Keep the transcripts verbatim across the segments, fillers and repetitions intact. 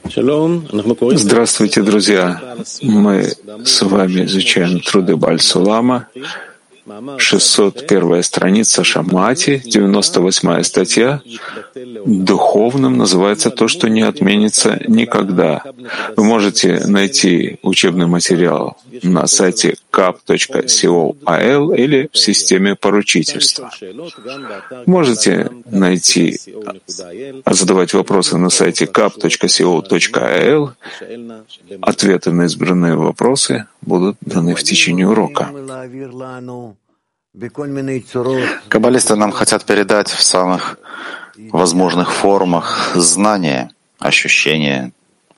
Здравствуйте, друзья! Мы с вами изучаем труды Бааль Сулама, шестьсот первая страница Шамати, девяносто восьмая статья. Духовным называется то, что не отменится никогда. Вы можете найти учебный материал на сайте кап точка кол или в системе поручительства. Можете найти, задавать вопросы на сайте кап точка кол. Ответы на избранные вопросы будут даны в течение урока. Каббалисты нам хотят передать в самых возможных формах знания, ощущения,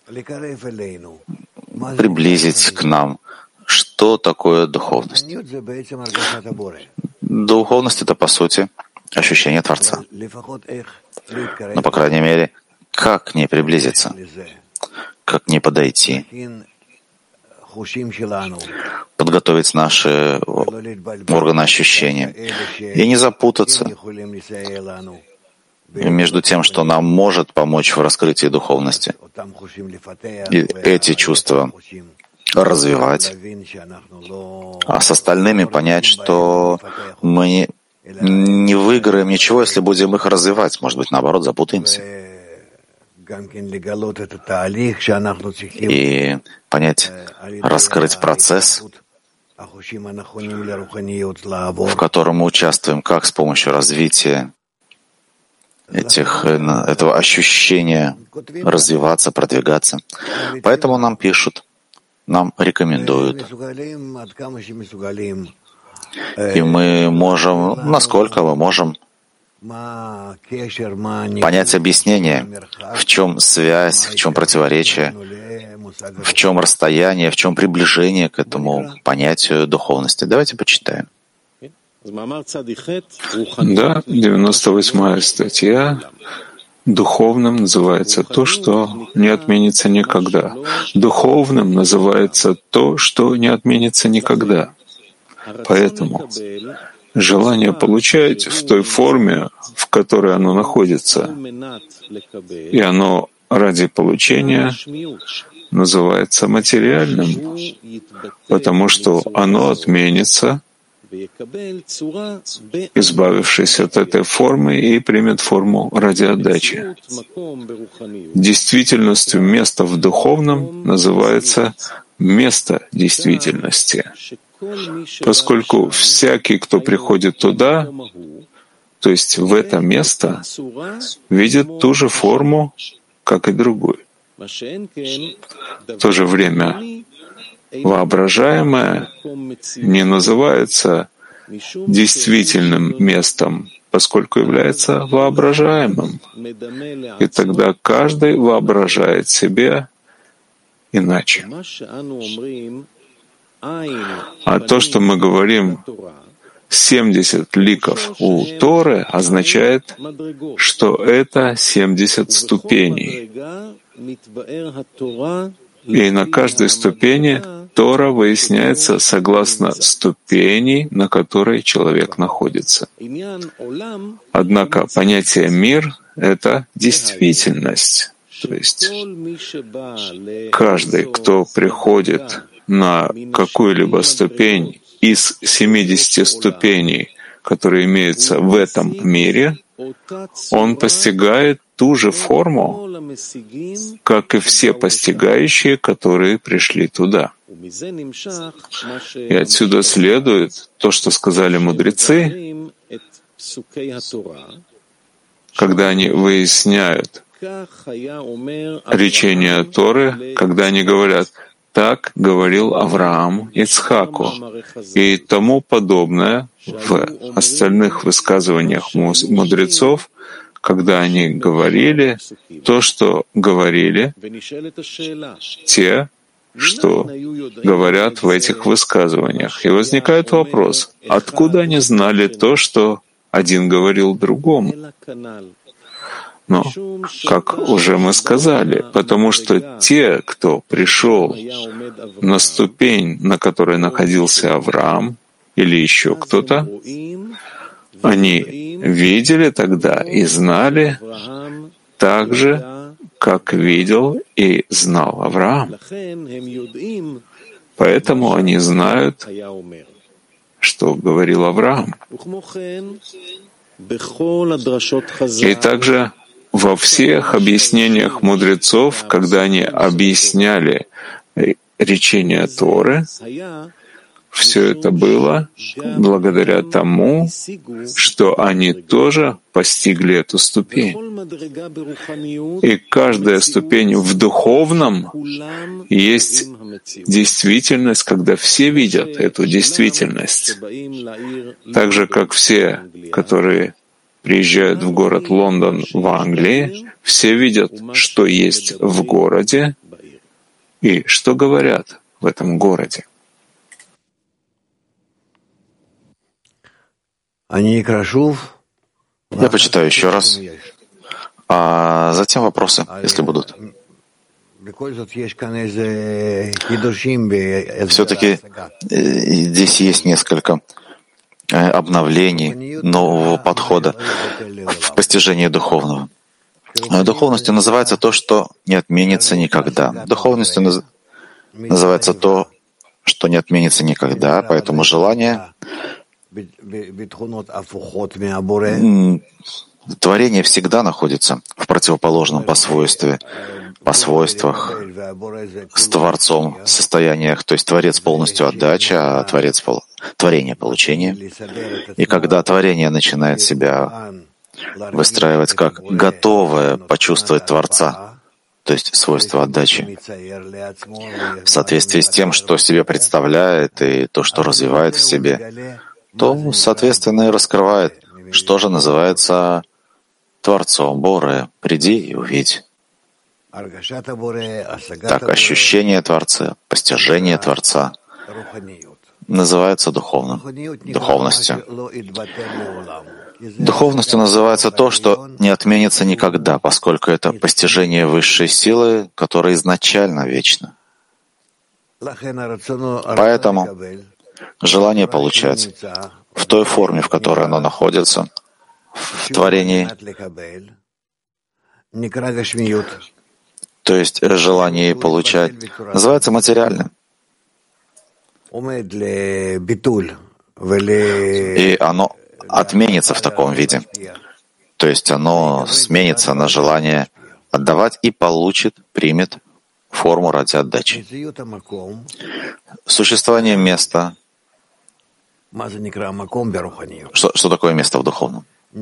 приблизить к нам, что такое духовность. Духовность — это, по сути, ощущение Творца. Но, по крайней мере, как к ней приблизиться, как к ней подойти, подготовить наши органы ощущения и не запутаться между тем, что нам может помочь в раскрытии духовности, и эти чувства развивать, а с остальными понять, что мы не, не выиграем ничего, если будем их развивать. Может быть, наоборот, запутаемся. И понять, раскрыть процесс, в котором мы участвуем, как с помощью развития этих, этого ощущения развиваться, продвигаться. Поэтому нам пишут, нам рекомендуют. И мы можем, насколько мы можем, понять объяснение, в чем связь, в чем противоречие, в чем расстояние, в чем приближение к этому понятию духовности. Давайте почитаем. Да, девяносто восьмая статья. Духовным называется то, что не отменится никогда. Духовным называется то, что не отменится никогда. Поэтому желание получать в той форме, в которой оно находится, и оно ради получения называется материальным, потому что оно отменится, избавившись от этой формы, и примет форму ради отдачи. Действительностью места в духовном называется место действительности, поскольку всякий, кто приходит туда, то есть в это место, видит ту же форму, как и другую. В то же время воображаемое не называется действительным местом, поскольку является воображаемым. И тогда каждый воображает себе иначе. А то, что мы говорим семьдесят ликов у Торы, означает, что это семьдесят ступеней. И на каждой ступени Тора выясняется согласно ступени, на которой человек находится. Однако понятие «мир» — это действительность. То есть каждый, кто приходит на какую-либо ступень из семидесяти ступеней, которые имеются в этом мире, он постигает ту же форму, как и все постигающие, которые пришли туда. И отсюда следует то, что сказали мудрецы, когда они выясняют речение Торы, когда они говорят «так говорил Авраам Ицхаку» и тому подобное в остальных высказываниях мудрецов, когда они говорили то, что говорили те, что говорят в этих высказываниях. И возникает вопрос, откуда они знали то, что один говорил другому? Но, как уже мы сказали, потому что те, кто пришел на ступень, на которой находился Авраам или еще кто-то, они видели тогда и знали также как видел и знал Авраам. Поэтому они знают, что говорил Авраам. И также во всех объяснениях мудрецов, когда они объясняли речение Торы, все это было благодаря тому, что они тоже постигли эту ступень. И каждая ступень в духовном есть действительность, когда все видят эту действительность. Так же, как все, которые приезжают в город Лондон в Англии, все видят, что есть в городе и что говорят в этом городе. Я почитаю еще раз, а затем вопросы, если будут. Все-таки здесь есть несколько обновлений, нового подхода в постижении духовного. Духовностью называется то, что не отменится никогда. Духовностью наз... называется то, что не отменится никогда, поэтому желание творение всегда находится в противоположном по свойстве, по свойствах с Творцом состояниях, то есть Творец полностью отдача, а Творец пол... творение получение. И когда творение начинает себя выстраивать как готовое почувствовать Творца, то есть свойство отдачи, в соответствии с тем, что себе представляет и то, что развивает в себе, то, соответственно, и раскрывает, что же называется Творцом Боре. Приди и увидь. Так, ощущение Творца, постижение Творца называется духовным, духовностью. Духовностью называется то, что не отменится никогда, поскольку это постижение высшей силы, которая изначально вечна. Поэтому желание получать в той форме, в которой оно находится, в творении, то есть желание получать, называется материальным. И оно отменится в таком виде. То есть оно сменится на желание отдавать и получит, примет форму ради отдачи. Существование места. Что, что такое место в духовном?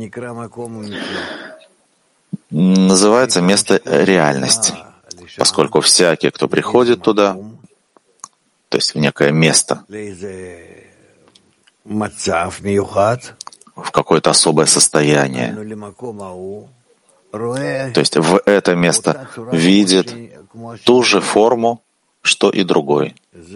Называется место реальности, поскольку всякий, кто приходит туда, то есть в некое место, в какое-то особое состояние, то есть в это место видит ту же форму, что и другой.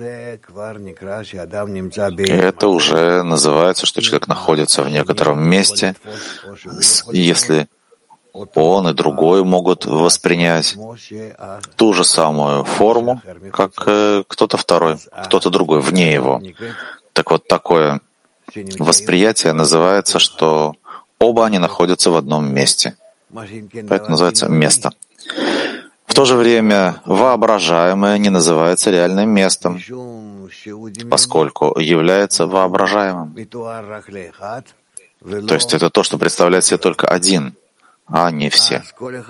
И это уже называется, что человек находится в некотором месте, если он и другой могут воспринять ту же самую форму, как кто-то второй, кто-то другой, вне его. Так вот, такое восприятие называется, что оба они находятся в одном месте. Поэтому называется место. В то же время воображаемое не называется реальным местом, поскольку является воображаемым. То есть это то, что представляет себе только один, а не все.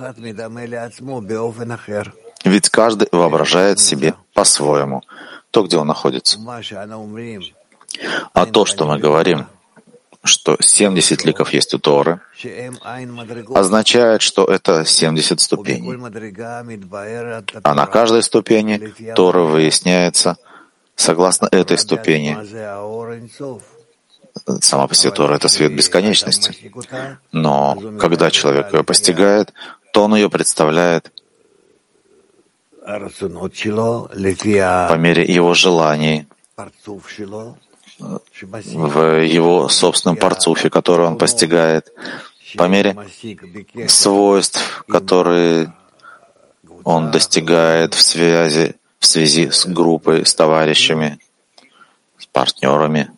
Ведь каждый воображает себе по-своему то, где он находится. А то, что мы говорим, что семьдесят ликов есть у Торы, означает, что это семьдесят ступеней. А на каждой ступени Тора выясняется согласно этой ступени. Сама по себе Тора — это свет бесконечности. Но когда человек ее постигает, то он ее представляет по мере его желаний, в его собственном парцуфе, который он постигает, по мере свойств, которые он достигает в связи, в связи с группой, с товарищами, с партнерами.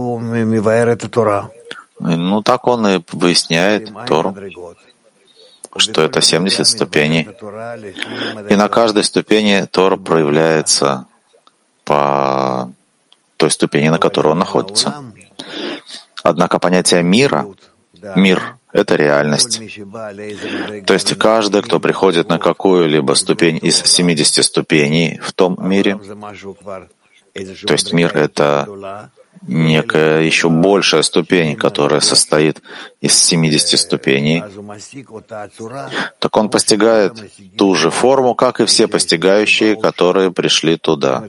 Ну, так он и выясняет Тору что это семьдесят ступеней. И на каждой ступени Тора проявляется по той ступени, на которой он находится. Однако понятие мира, мир — это реальность. То есть каждый, кто приходит на какую-либо ступень из семидесяти ступеней в том мире, то есть мир — это некая еще большая ступень, которая состоит из семидесяти ступеней, так он постигает ту же форму, как и все постигающие, которые пришли туда.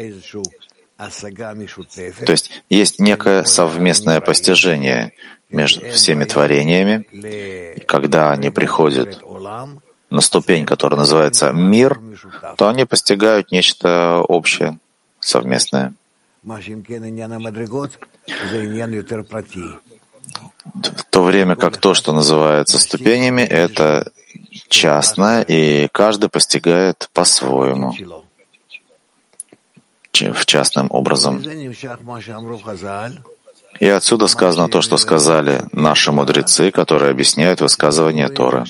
То есть есть некое совместное постижение между всеми творениями, и когда они приходят на ступень, которая называется «мир», то они постигают нечто общее, совместное. В то время как то, что называется ступенями, это частное, и каждый постигает по-своему, в частным образом. И отсюда сказано то, что сказали наши мудрецы, которые объясняют высказывание Торы.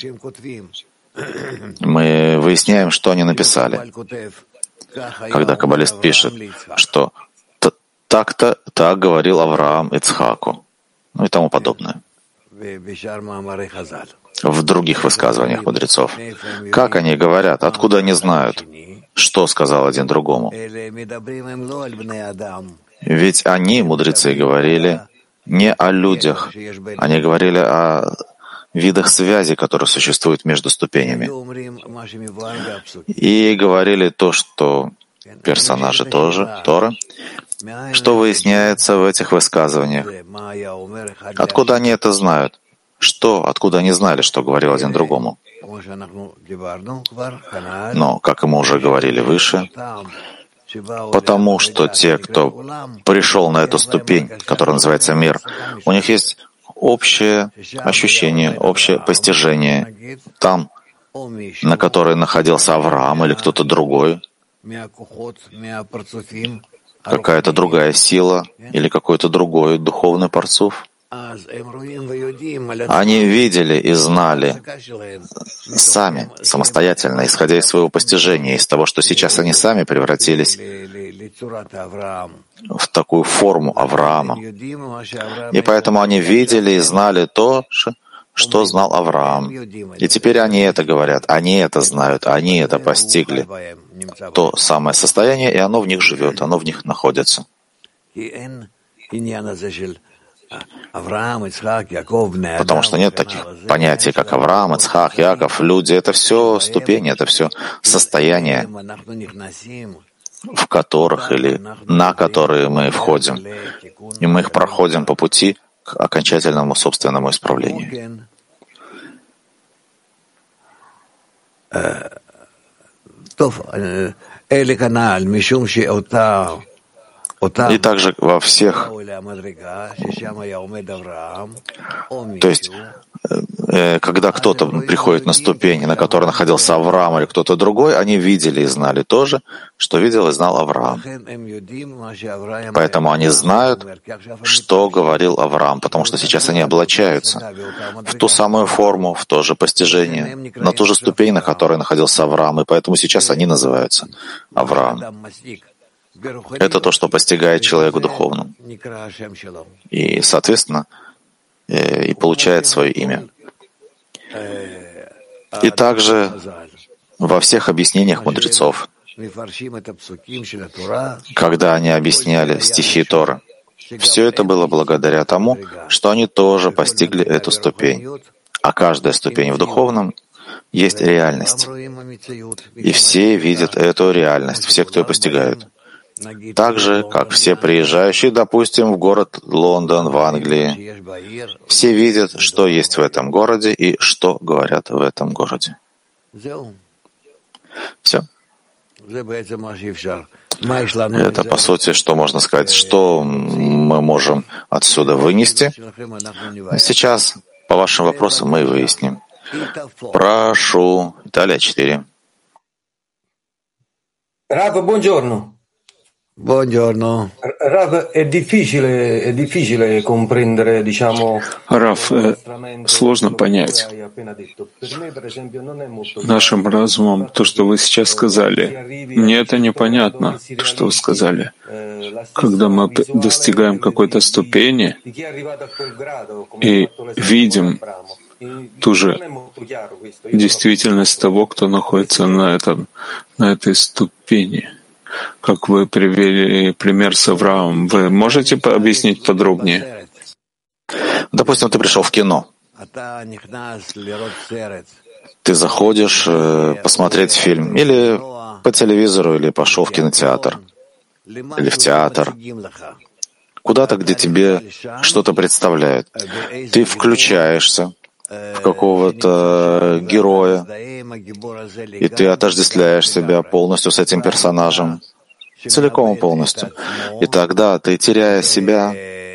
Мы выясняем, что они написали. Когда каббалист пишет, что так-то так говорил Авраам Ицхаку, ну и тому подобное. В других высказываниях мудрецов. Как они говорят, откуда они знают, что сказал один другому? Ведь они, мудрецы, говорили не о людях, они говорили о видах связи, которые существуют между ступенями. И говорили то, что персонажи тоже, Торы, что выясняется в этих высказываниях. Откуда они это знают? Что, откуда они знали, что говорил один другому? Но, как мы уже говорили выше, потому что те, кто пришел на эту ступень, которая называется мир, у них есть общее ощущение, общее постижение там, на которой находился Авраам или кто-то другой, какая-то другая сила или какой-то другой духовный парцуф. Они видели и знали сами, самостоятельно, исходя из своего постижения, из того, что сейчас они сами превратились в такую форму Авраама. И поэтому они видели и знали то, что знал Авраам. И теперь они это говорят, они это знают, они это постигли. То самое состояние, и оно в них живет, оно в них находится. Потому что нет таких понятий, как Авраам, Ицхак, Яков, люди. Это все ступени, это все состояния, в которых или на которые мы входим. И мы их проходим по пути к окончательному собственному исправлению. И также во всех, то есть, э, когда кто-то приходит на ступень, на которой находился Авраам или кто-то другой, они видели и знали то же, что видел и знал Авраам. Поэтому они знают, что говорил Авраам, потому что сейчас они облачаются в ту самую форму, в то же постижение, на ту же ступень, на которой находился Авраам, и поэтому сейчас они называются Авраам. Это то, что постигает человеку духовно. И, соответственно, и получает свое имя. И также во всех объяснениях мудрецов, когда они объясняли стихи Торы, все это было благодаря тому, что они тоже постигли эту ступень. А каждая ступень в духовном есть реальность. И все видят эту реальность, все, кто ее постигают. Так же, как все приезжающие, допустим, в город Лондон в Англии, все видят, что есть в этом городе и что говорят в этом городе. Все. Это, по сути, что можно сказать, что мы можем отсюда вынести. Сейчас по вашим вопросам мы выясним. Прошу. Италия четыре. Рав, buongiorno. Buongiorno. Rav, è difficile, è difficile comprendere, diciamo, Раф, э, сложно понять нашим разумом то, что вы сейчас сказали. Мне это непонятно, то, что вы сказали. Когда мы достигаем какой-то ступени и видим ту же действительность того, кто находится на, этом, на этой ступени. Как вы привели пример с Авраамом. Вы можете объяснить подробнее? Допустим, ты пришел в кино. Ты заходишь э, посмотреть фильм или по телевизору, или пошел в кинотеатр, или в театр. Куда-то, где тебе что-то представляют. Ты включаешься в какого-то героя, и ты отождествляешь себя полностью с этим персонажем, целиком и полностью. И тогда ты, теряя себя,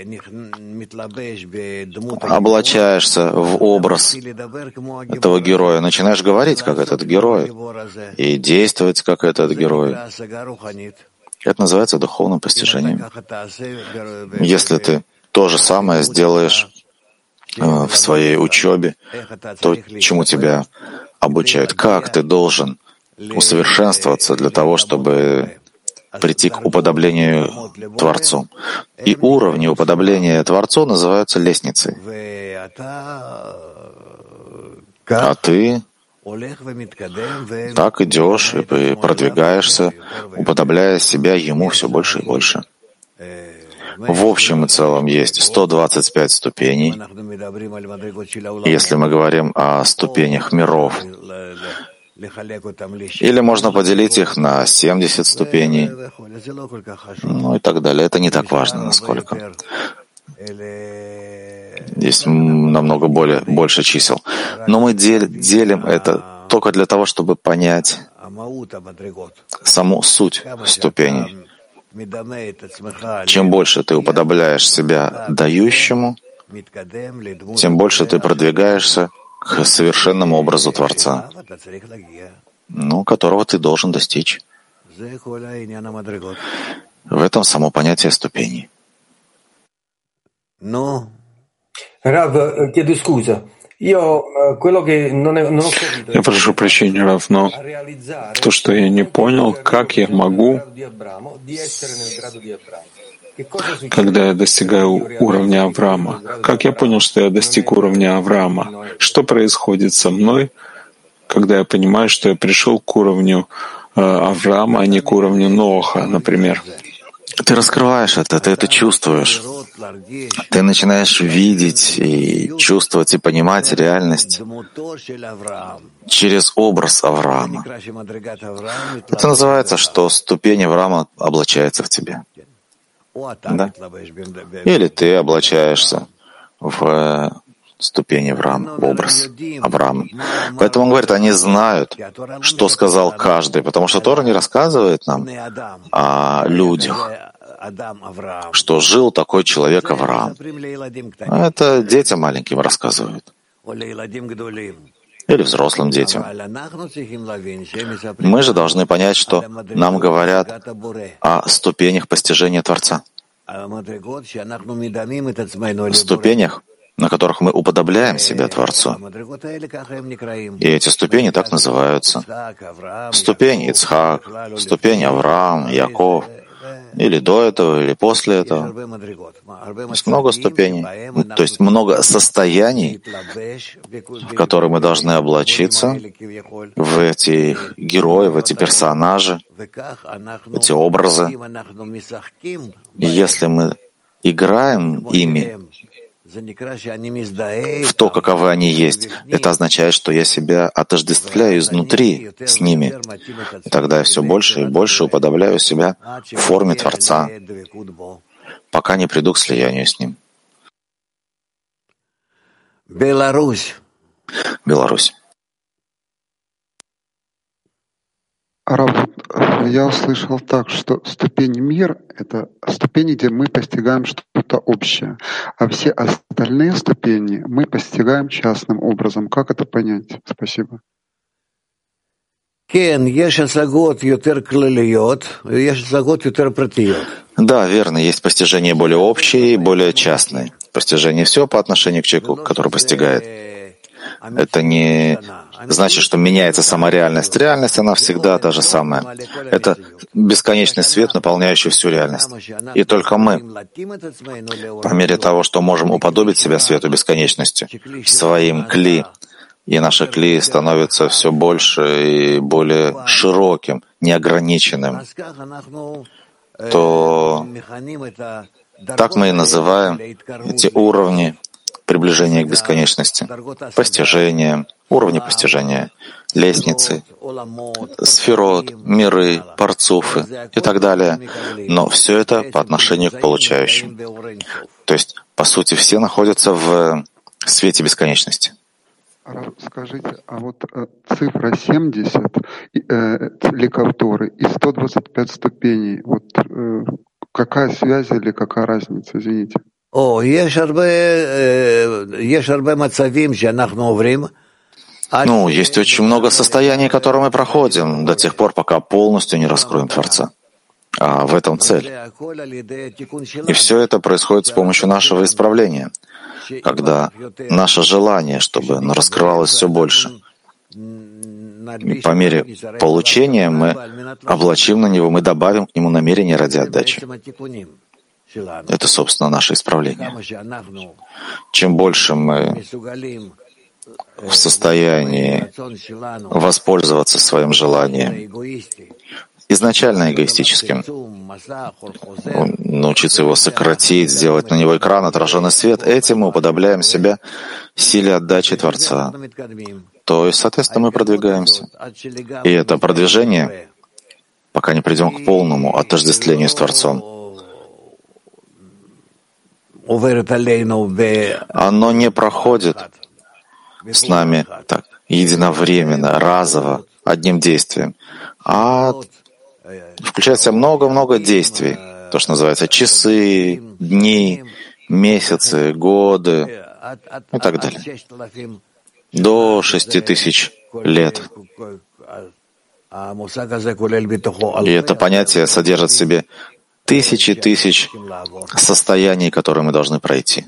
облачаешься в образ этого героя, начинаешь говорить, как этот герой, и действовать, как этот герой. Это называется духовным постижением. Если ты то же самое сделаешь в своей учебе, то, чему тебя обучают, как ты должен усовершенствоваться для того, чтобы прийти к уподоблению Творцу. И уровни уподобления Творцу называются лестницей. А ты так идешь и продвигаешься, уподобляя себя Ему все больше и больше. В общем и целом есть сто двадцать пять ступеней. Если мы говорим о ступенях миров, или можно поделить их на семьдесят ступеней, ну и так далее. Это не так важно, насколько. Здесь намного более, больше чисел. Но мы дел, делим это только для того, чтобы понять саму суть ступеней. Чем больше ты уподобляешь себя дающему, тем больше ты продвигаешься к совершенному образу Творца, ну, которого ты должен достичь. В этом само понятие ступеней. Rav, chiedo scusa. Io quello che non è, non ho capito. Я прошу прощения, Рав, но то, что я не понял, как я могу, когда я достигаю уровня Авраама, как я понял, что я достиг уровня Авраама, что происходит со мной, когда я понимаю, что я пришел к уровню э, Авраама, а не к уровню Ноаха, например. Ты раскрываешь это, ты это чувствуешь. Ты начинаешь видеть и чувствовать и понимать реальность через образ Авраама. Это называется, что ступень Авраама облачается в тебе. Да? Или ты облачаешься в ступени Авраама, в образ Авраама. Поэтому он говорит, они знают, что сказал каждый, потому что Тора не рассказывает нам о людях, что жил такой человек Авраам. Это детям маленьким рассказывают. Или взрослым детям. Мы же должны понять, что нам говорят о ступенях постижения Творца. Ступенях, на которых мы уподобляем себя Творцу. И эти ступени так называются. Ступень Ицхак, ступень Авраам, Яков, или до этого, или после этого. То есть много ступеней, то есть много состояний, в которые мы должны облачиться, в эти герои, в эти персонажи, в эти образы. И если мы играем ими, в то, каковы они есть, это означает, что я себя отождествляю изнутри с ними. И тогда я все больше и больше уподобляю себя в форме Творца, пока не приду к слиянию с Ним. Беларусь. Беларусь. Рав, я услышал так, что ступень мир — это ступени, где мы постигаем что-то общее, а все остальные ступени мы постигаем частным образом. Как это понять? Спасибо. Да, верно, есть постижения более общие и более частные. Постижение всего по отношению к человеку, который постигает. Это не значит, что меняется сама реальность. Реальность, она всегда та же самая. Это бесконечный свет, наполняющий всю реальность. И только мы, по мере того, что можем уподобить себя свету бесконечности, своим кли, и наше кли становится все больше и более широким, неограниченным, то так мы и называем эти уровни приближения к бесконечности, постижения, уровни постижения, лестницы, сферот, миры, парцуфы и так далее. Но все это по отношению к получающим. То есть, по сути, все находятся в свете бесконечности. Скажите, а вот э, цифра семьдесят э, ликавторы и сто двадцать пять ступеней, вот э, какая связь или какая разница, извините? Ну, есть очень много состояний, которые мы проходим до тех пор, пока полностью не раскроем Творца. А в этом цель. И все это происходит с помощью нашего исправления, когда наше желание, чтобы оно раскрывалось все больше. И по мере получения мы облачим на него, мы добавим к нему намерение ради отдачи. Это, собственно, наше исправление. Чем больше мы в состоянии воспользоваться своим желанием, изначально эгоистическим, научиться его сократить, сделать на него экран, отраженный свет, этим мы уподобляем себя силе отдачи Творца. То есть, соответственно, мы продвигаемся. И это продвижение, пока не придем к полному отождествлению с Творцом, оно не проходит с нами так единовременно, разово, одним действием, а включает в себя много-много действий, то, что называется часы, дни, месяцы, годы и так далее. До шести тысяч лет. И это понятие содержит в себе тысячи тысяч состояний, которые мы должны пройти.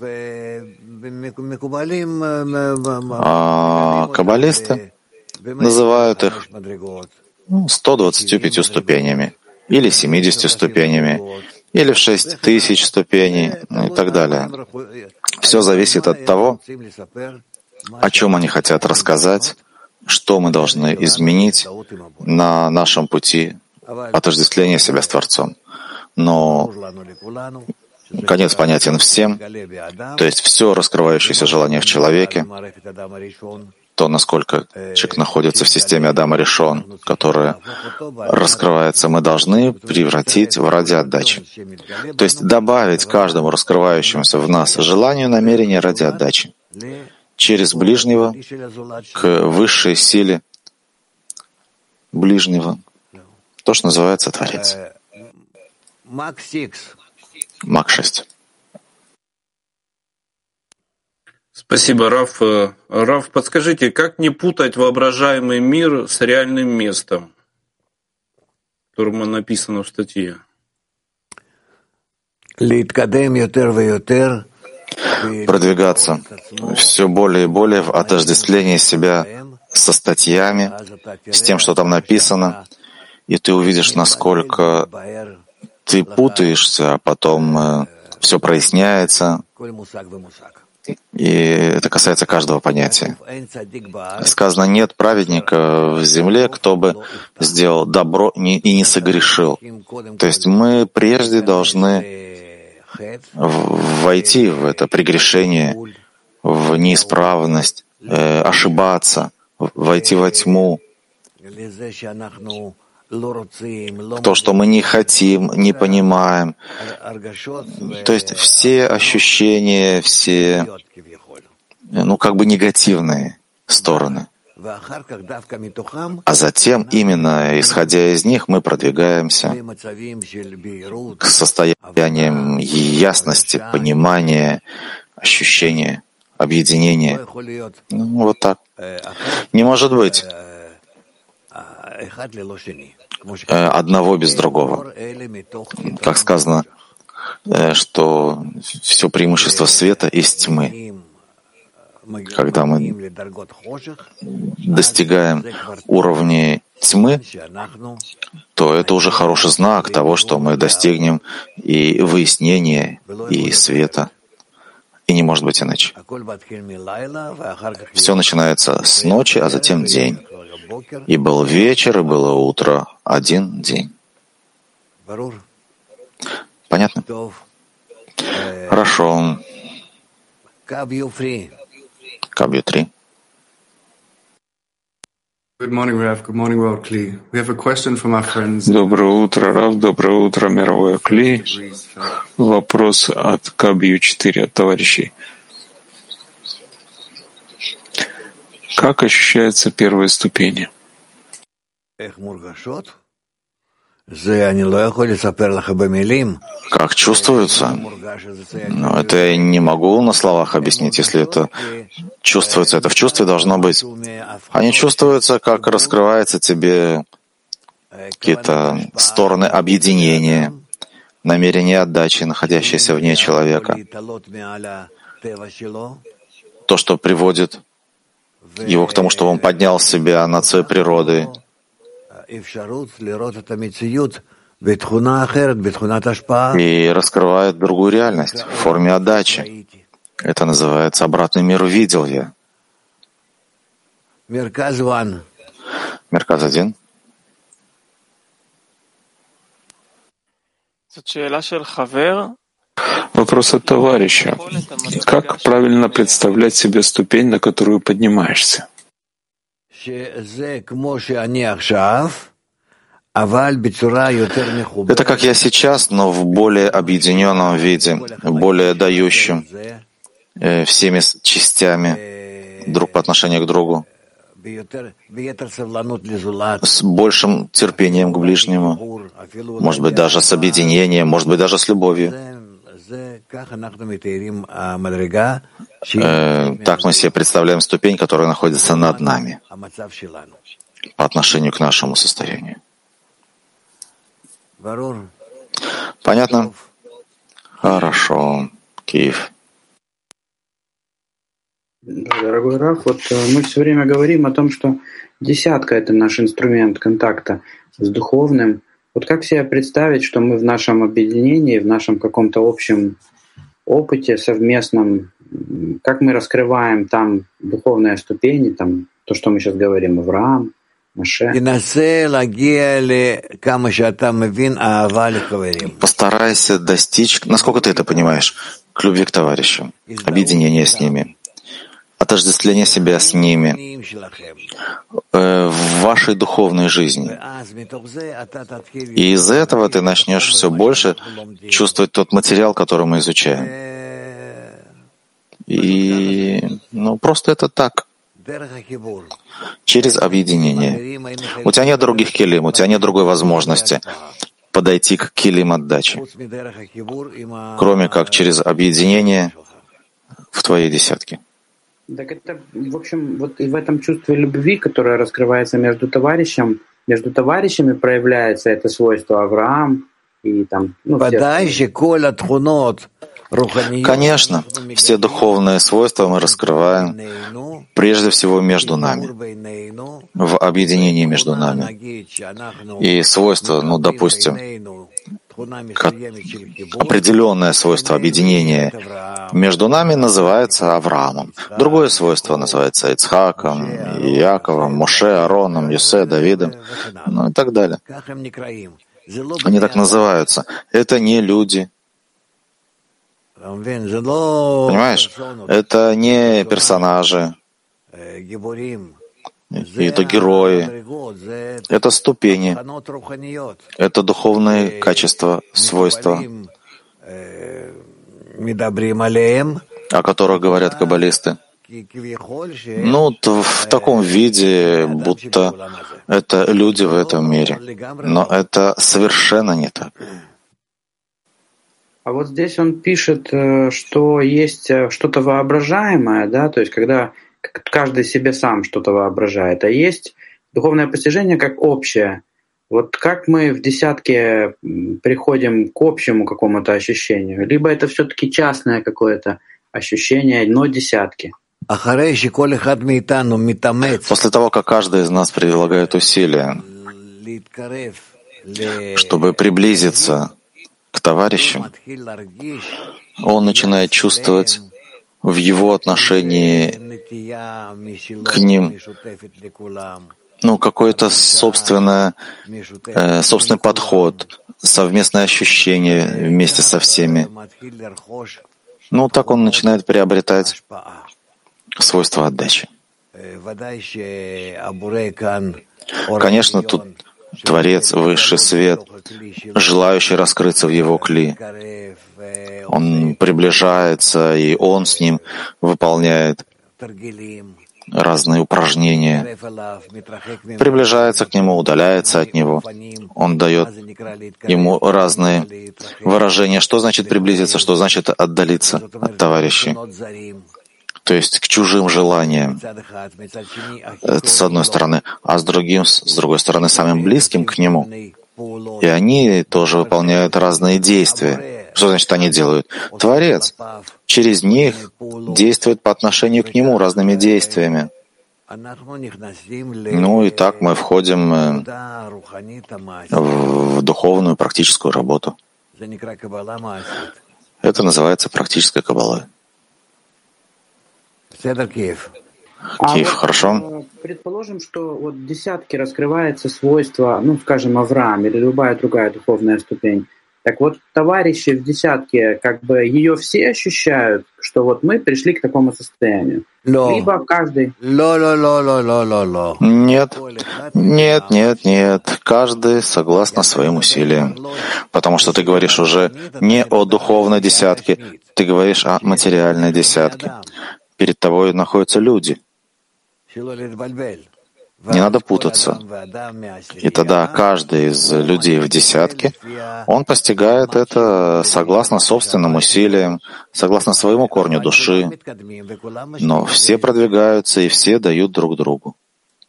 А каббалисты называют их сто двадцатью пятью ступенями, или семидесятью ступенями, или в шесть тысяч ступеней, ну и так далее. Все зависит от того, о чем они хотят рассказать, что мы должны изменить на нашем пути отождествления себя с Творцом. Но конец понятен всем, то есть все раскрывающееся желание в человеке, то, насколько человек находится в системе Адама Ришон, которая раскрывается, мы должны превратить в ради отдачи. То есть добавить каждому раскрывающемуся в нас желанию намерения ради отдачи через ближнего к высшей силе ближнего, то, что называется Творец. Мак шесть. Спасибо, Раф. Раф, подскажите, как не путать воображаемый мир с реальным местом, которому написано в статье? Продвигаться все более и более в отождествлении себя со статьями, с тем, что там написано, и ты увидишь, насколько ты путаешься, а потом э, все проясняется, и это касается каждого понятия. Сказано, нет праведника в земле, кто бы сделал добро и не согрешил. То есть мы прежде должны войти в это прегрешение, в неисправность, э, ошибаться, войти во тьму, то, что мы не хотим, не понимаем. То есть все ощущения, все, ну, как бы негативные стороны. А затем, именно исходя из них, мы продвигаемся к состояниям ясности, понимания, ощущения, объединения. Ну, вот так. Не может быть одного без другого. Как сказано, что все преимущество света из тьмы. Когда мы достигаем уровня тьмы, то это уже хороший знак того, что мы достигнем и выяснения, и света. И не может быть иначе. Все начинается с ночи, а затем день. И был вечер, и было утро. Один день. Понятно? Хорошо. Кабью три. Доброе утро, Рав. Доброе утро, мировое Кли. Вопрос от Кабью четыре, от товарищей. Как ощущаются первые ступени? Как чувствуются? Но это я не могу на словах объяснить. Если это чувствуется, это в чувстве должно быть. Они чувствуются, как раскрываются тебе какие-то стороны объединения, намерения отдачи, находящиеся вне человека. То, что приводит его к тому, чтобы он поднял себя над своей природой. И раскрывает другую реальность в форме отдачи. Это называется «обратный мир увидел я». Мерказ один. Вопрос от товарища. Как правильно представлять себе ступень, на которую поднимаешься? Это как я сейчас, но в более объединенном виде, более дающем э, всеми частями друг по отношению к другу, с большим терпением к ближнему, может быть, даже с объединением, может быть, даже с любовью. Э, так мы себе представляем ступень, которая находится над нами по отношению к нашему состоянию. Понятно? Хорошо. Киев. Дорогой Раф, вот мы все время говорим о том, что десятка — это наш инструмент контакта с духовным. Вот как себе представить, что мы в нашем объединении, в нашем каком-то общем опыте совместном, как мы раскрываем там духовные ступени, там то, что мы сейчас говорим, Авраам, Моше. Постарайся достичь, насколько ты это понимаешь, к любви к товарищам, объединения с ними, отождествления себя с ними э, в вашей духовной жизни. И из этого ты начнешь все больше чувствовать тот материал, который мы изучаем. И ну, просто это так. Через объединение. У тебя нет других килим, у тебя нет другой возможности подойти к килим отдачи, кроме как через объединение в твоей десятке. Так это, в общем, вот и в этом чувстве любви, которое раскрывается между товарищем, между товарищами проявляется это свойство Авраам и там, ну, все. Конечно, все духовные свойства мы раскрываем прежде всего между нами, в объединении между нами. И свойства, ну, допустим, определенное свойство объединения между нами называется Авраамом. Другое свойство называется Ицхаком, Яковом, Моше, Аароном, Йосе, Давидом, ну и так далее. Они так называются. Это не люди. Понимаешь? Это не персонажи. Это герои. Это ступени. Это духовные качества, свойства, о которых говорят каббалисты. Ну, в таком виде, будто это люди в этом мире. Но это совершенно не так. А вот здесь он пишет, что есть что-то воображаемое, да, то есть когда каждый себе сам что-то воображает, а есть духовное постижение как общее. Вот как мы в десятке приходим к общему какому-то ощущению? Либо это все-таки частное какое-то ощущение, но десятки? После того, как каждый из нас прилагает усилия, чтобы приблизиться к товарищу, он начинает чувствовать в его отношении к ним ну, какой-то собственное, э, собственный подход, совместное ощущение вместе со всеми. Ну, так он начинает приобретать свойства отдачи. Конечно, тут Творец, Высший Свет, желающий раскрыться в его кли. Он приближается, и он с ним выполняет разные упражнения, приближается к нему, удаляется от него. Он дает ему разные выражения. Что значит приблизиться, что значит отдалиться от товарищей? То есть к чужим желаниям, это с одной стороны, а с, другим, с другой стороны, самым близким к нему. И они тоже выполняют разные действия. Что значит они делают? Творец через них действует по отношению к нему разными действиями. Ну и так мы входим в духовную практическую работу. Это называется практической каббалой. Киев, а хорошо. Вот, предположим, что вот в десятке раскрывается свойство, ну, скажем, Авраам или любая другая духовная ступень. Так вот, товарищи в десятке, как бы ее все ощущают, что вот мы пришли к такому состоянию. Ло. Либо каждый... Ло, ло, ло, ло, ло, ло, ло. Нет, нет, нет, нет. Каждый согласно своим усилиям. Потому что ты говоришь уже не о духовной десятке, ты говоришь о материальной десятке. Перед тобой находятся люди. Не надо путаться. И тогда каждый из людей в десятке, он постигает это согласно собственным усилиям, согласно своему корню души. Но все продвигаются и все дают друг другу.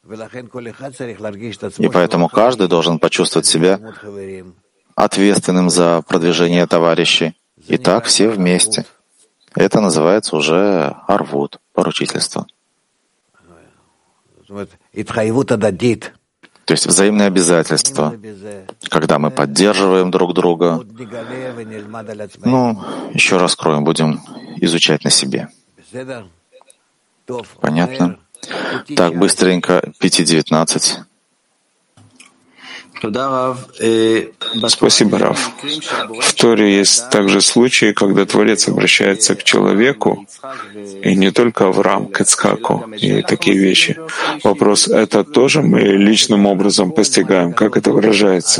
И поэтому каждый должен почувствовать себя ответственным за продвижение товарищей. И так все вместе. Это называется уже арвут, поручительство. То есть взаимное обязательство, когда мы поддерживаем друг друга. Ну, еще раскроем, будем изучать на себе. Понятно? Так, быстренько, пять девятнадцать. Спасибо, Рав. В Торе есть также случаи, когда Творец обращается к человеку, и не только Авраам, к Ицхаку, и такие вещи. Вопрос, это тоже мы личным образом постигаем, как это выражается?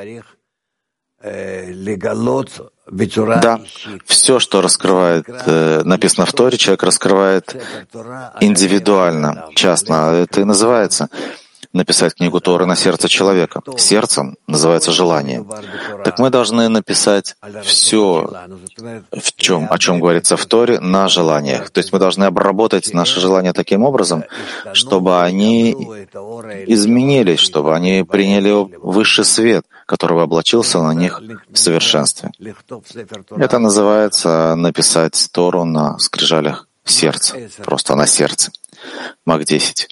Да, все, что раскрывает, написано в Торе, человек раскрывает индивидуально, частно. Это и называется написать книгу Торы на сердце человека. Сердцем называется желание. Так мы должны написать все, в чем, о чем говорится в Торе, на желаниях. То есть мы должны обработать наши желания таким образом, чтобы они изменились, чтобы они приняли высший свет, который облачился на них в совершенстве. Это называется написать Тору на скрижалях сердца, просто на сердце. Мак десять.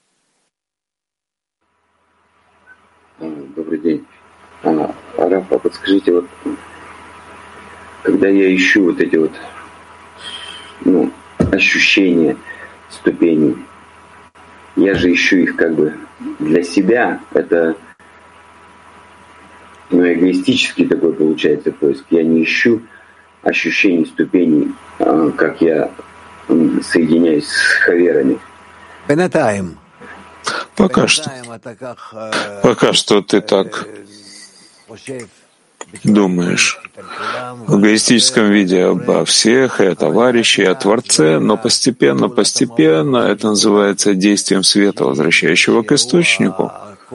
Добрый день. А, Рафа, подскажите, вот когда я ищу вот эти вот ну, ощущения ступеней, я же ищу их как бы для себя, это ну, эгоистический такой получается поиск. Я не ищу ощущений ступеней, а, как я соединяюсь с хаверами. Пока что, пока что ты так думаешь в эгоистическом виде обо всех, и о товарище, и о Творце, но постепенно, постепенно это называется действием света, возвращающего к источнику,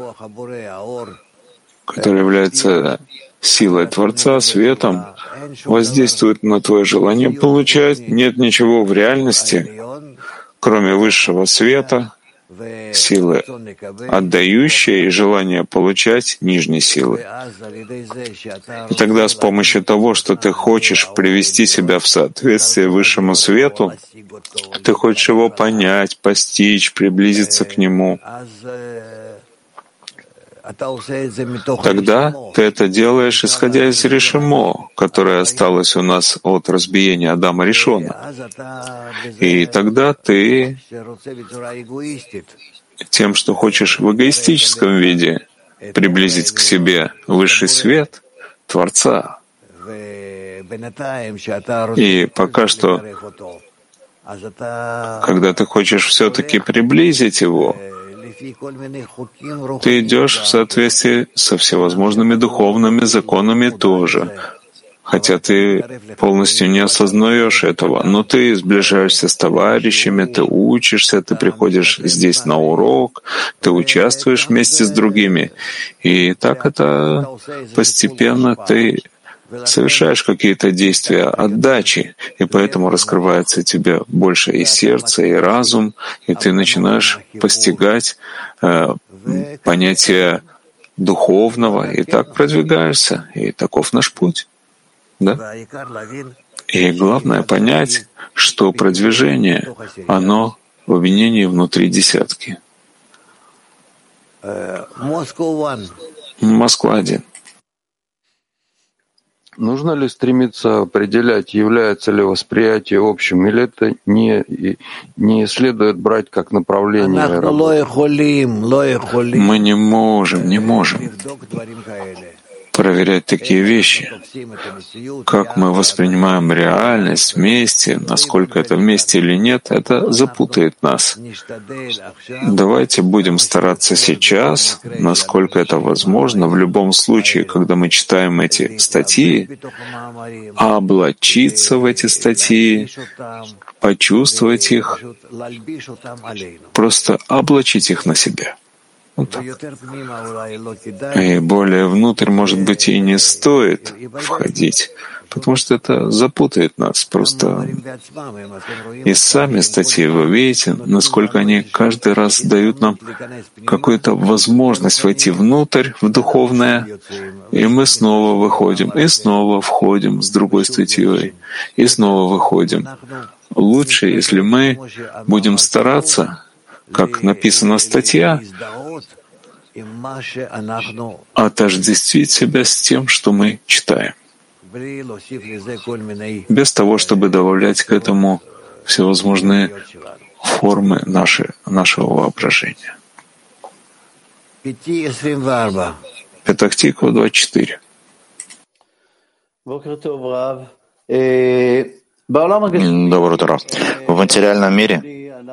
который является силой Творца, светом, воздействует на твое желание получать. Нет ничего в реальности, кроме высшего света, силы отдающие и желание получать нижней силы. И тогда с помощью того, что ты хочешь привести себя в соответствие высшему свету, ты хочешь его понять, постичь, приблизиться к нему, тогда ты это делаешь, исходя из решимо, которое осталось у нас от разбиения Адама Ришона. И тогда ты тем, что хочешь в эгоистическом виде приблизить к себе высший свет Творца. И пока что, когда ты хочешь все-таки приблизить его, ты идешь в соответствии со всевозможными духовными законами тоже, хотя ты полностью не осознаешь этого, но ты сближаешься с товарищами, ты учишься, ты приходишь здесь на урок, ты участвуешь вместе с другими, и так это постепенно ты совершаешь какие-то действия отдачи, и поэтому раскрывается тебе больше и сердце, и разум, и ты начинаешь постигать э, понятие духовного, и так продвигаешься, и таков наш путь. Да? И главное понять, что продвижение, оно в объединении внутри десятки. Москва один. Нужно ли стремиться определять, является ли восприятие общим, или это не, не следует брать как направление работы? Мы не можем, не можем проверять такие вещи, как мы воспринимаем реальность вместе, насколько это вместе или нет, это запутает нас. Давайте будем стараться сейчас, насколько это возможно, в любом случае, когда мы читаем эти статьи, облачиться в эти статьи, почувствовать их, просто облачить их на себя. Вот так. И более внутрь, может быть, и не стоит входить, потому что это запутает нас. Просто и сами статьи вы видите, насколько они каждый раз дают нам какую-то возможность войти внутрь, в духовное, и мы снова выходим, и снова входим с другой статьей, и снова выходим. Лучше, если мы будем стараться, как написана статья, отождествить себя с тем, что мы читаем, без того, чтобы добавлять к этому всевозможные формы наши, нашего воображения. Петах Тиква, двадцать четыре. Доброе утро. В материальном мире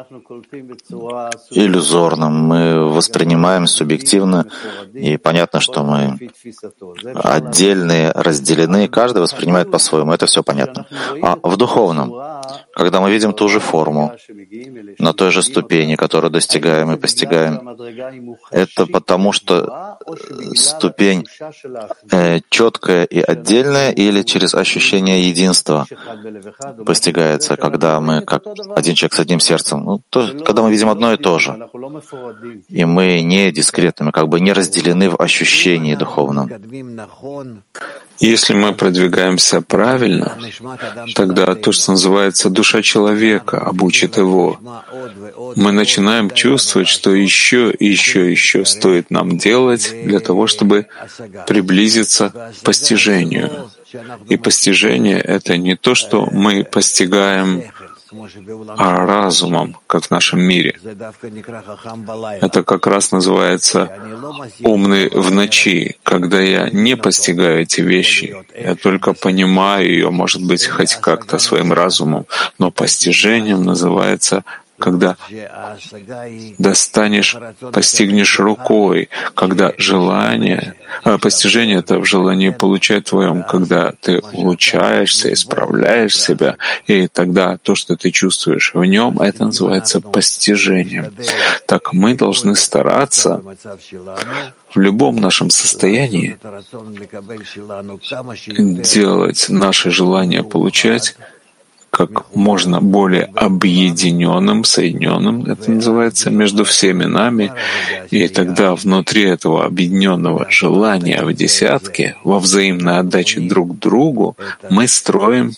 иллюзорным мы воспринимаем субъективно, и понятно, что мы отдельные, разделены, каждый воспринимает по-своему, это все понятно. А в духовном, когда мы видим ту же форму, на той же ступени, которую достигаем и постигаем, это потому, что ступень э, четкая и отдельная, или через ощущение единства постигается, когда мы как один человек с одним сердцем. Ну, то, когда мы видим одно и то же, и мы не дискретны, мы как бы не разделены в ощущении духовном. Если мы продвигаемся правильно, тогда то, что называется душа человека, обучит его. Мы начинаем чувствовать, что еще и еще и еще стоит нам делать для того, чтобы приблизиться к постижению. И постижение — это не то, что мы постигаем а разумом, как в нашем мире. Это как раз называется «умный в ночи», когда я не постигаю эти вещи, я только понимаю ее, может быть, хоть как-то своим разумом, но постижением называется когда достанешь, постигнешь рукой, когда желание, а постижение — это в желании получать твоем, когда ты улучшаешься, исправляешь себя, и тогда то, что ты чувствуешь в нем, это называется постижением. Так мы должны стараться в любом нашем состоянии делать наше желание получать как можно более объединенным, соединенным, это называется, между всеми нами. И тогда внутри этого объединенного желания в десятке, во взаимной отдаче друг другу, мы строим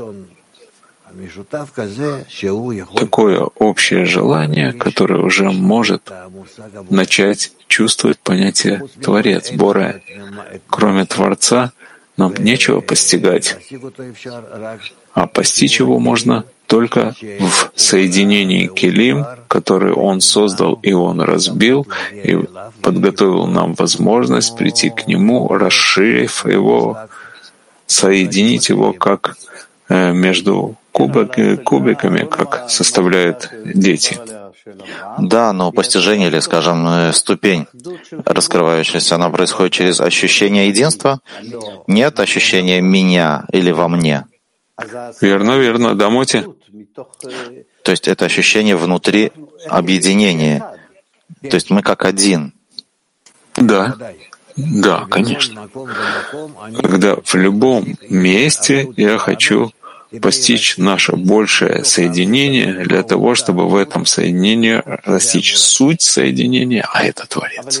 такое общее желание, которое уже может начать чувствовать понятие Творец, Боре. Кроме Творца нам нечего постигать, а постичь его можно только в соединении келим, который он создал и он разбил, и подготовил нам возможность прийти к нему, расширив его, соединить его как между кубик, кубиками, как составляют дети. Да, но постижение или, скажем, ступень, раскрывающаяся, она происходит через ощущение единства? Нет ощущения меня или во мне? Верно, верно, да, Моти? То есть это ощущение внутри объединения. То есть мы как один. Да. Да, конечно. Когда в любом месте я хочу постичь наше большее соединение для того, чтобы в этом соединении достичь суть соединения, а это Творец.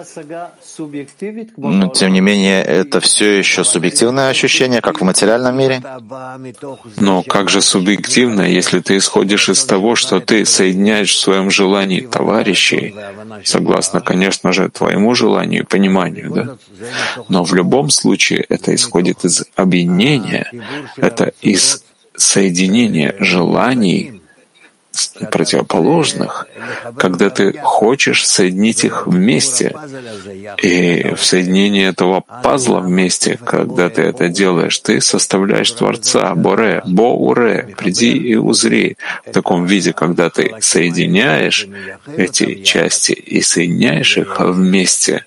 Но, тем не менее, это все еще субъективное ощущение, как в материальном мире? Но как же субъективно, если ты исходишь из того, что ты соединяешь в своем желании товарищей, согласно, конечно же, твоему желанию и пониманию, да? Но в любом случае это исходит из объединения, это из соединения желаний противоположных, когда ты хочешь соединить их вместе. И в соединении этого пазла вместе, когда ты это делаешь, ты составляешь Творца, Боре, Бо-Уре, приди и узри. В таком виде, когда ты соединяешь эти части и соединяешь их вместе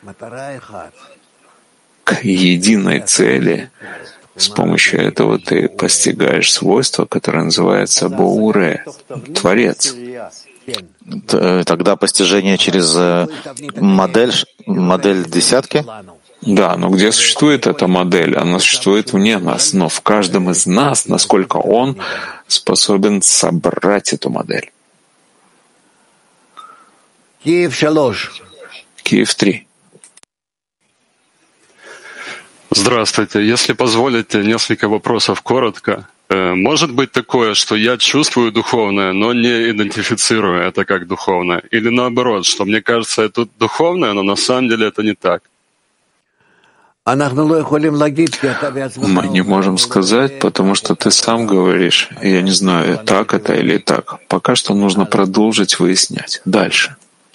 к единой цели, с помощью этого ты постигаешь свойство, которое называется Боуре, Творец. Тогда постижение через модель, модель десятки? Да, но где существует эта модель? Она существует вне нас, но в каждом из нас, насколько он способен собрать эту модель. Киев три. Здравствуйте. Если позволите, несколько вопросов коротко. Может быть такое, что я чувствую духовное, но не идентифицирую это как духовное? Или наоборот, что мне кажется, это духовное, но на самом деле это не так? Мы не можем сказать, потому что ты сам говоришь. Я не знаю, так это или так. Пока что нужно продолжить выяснять. Дальше.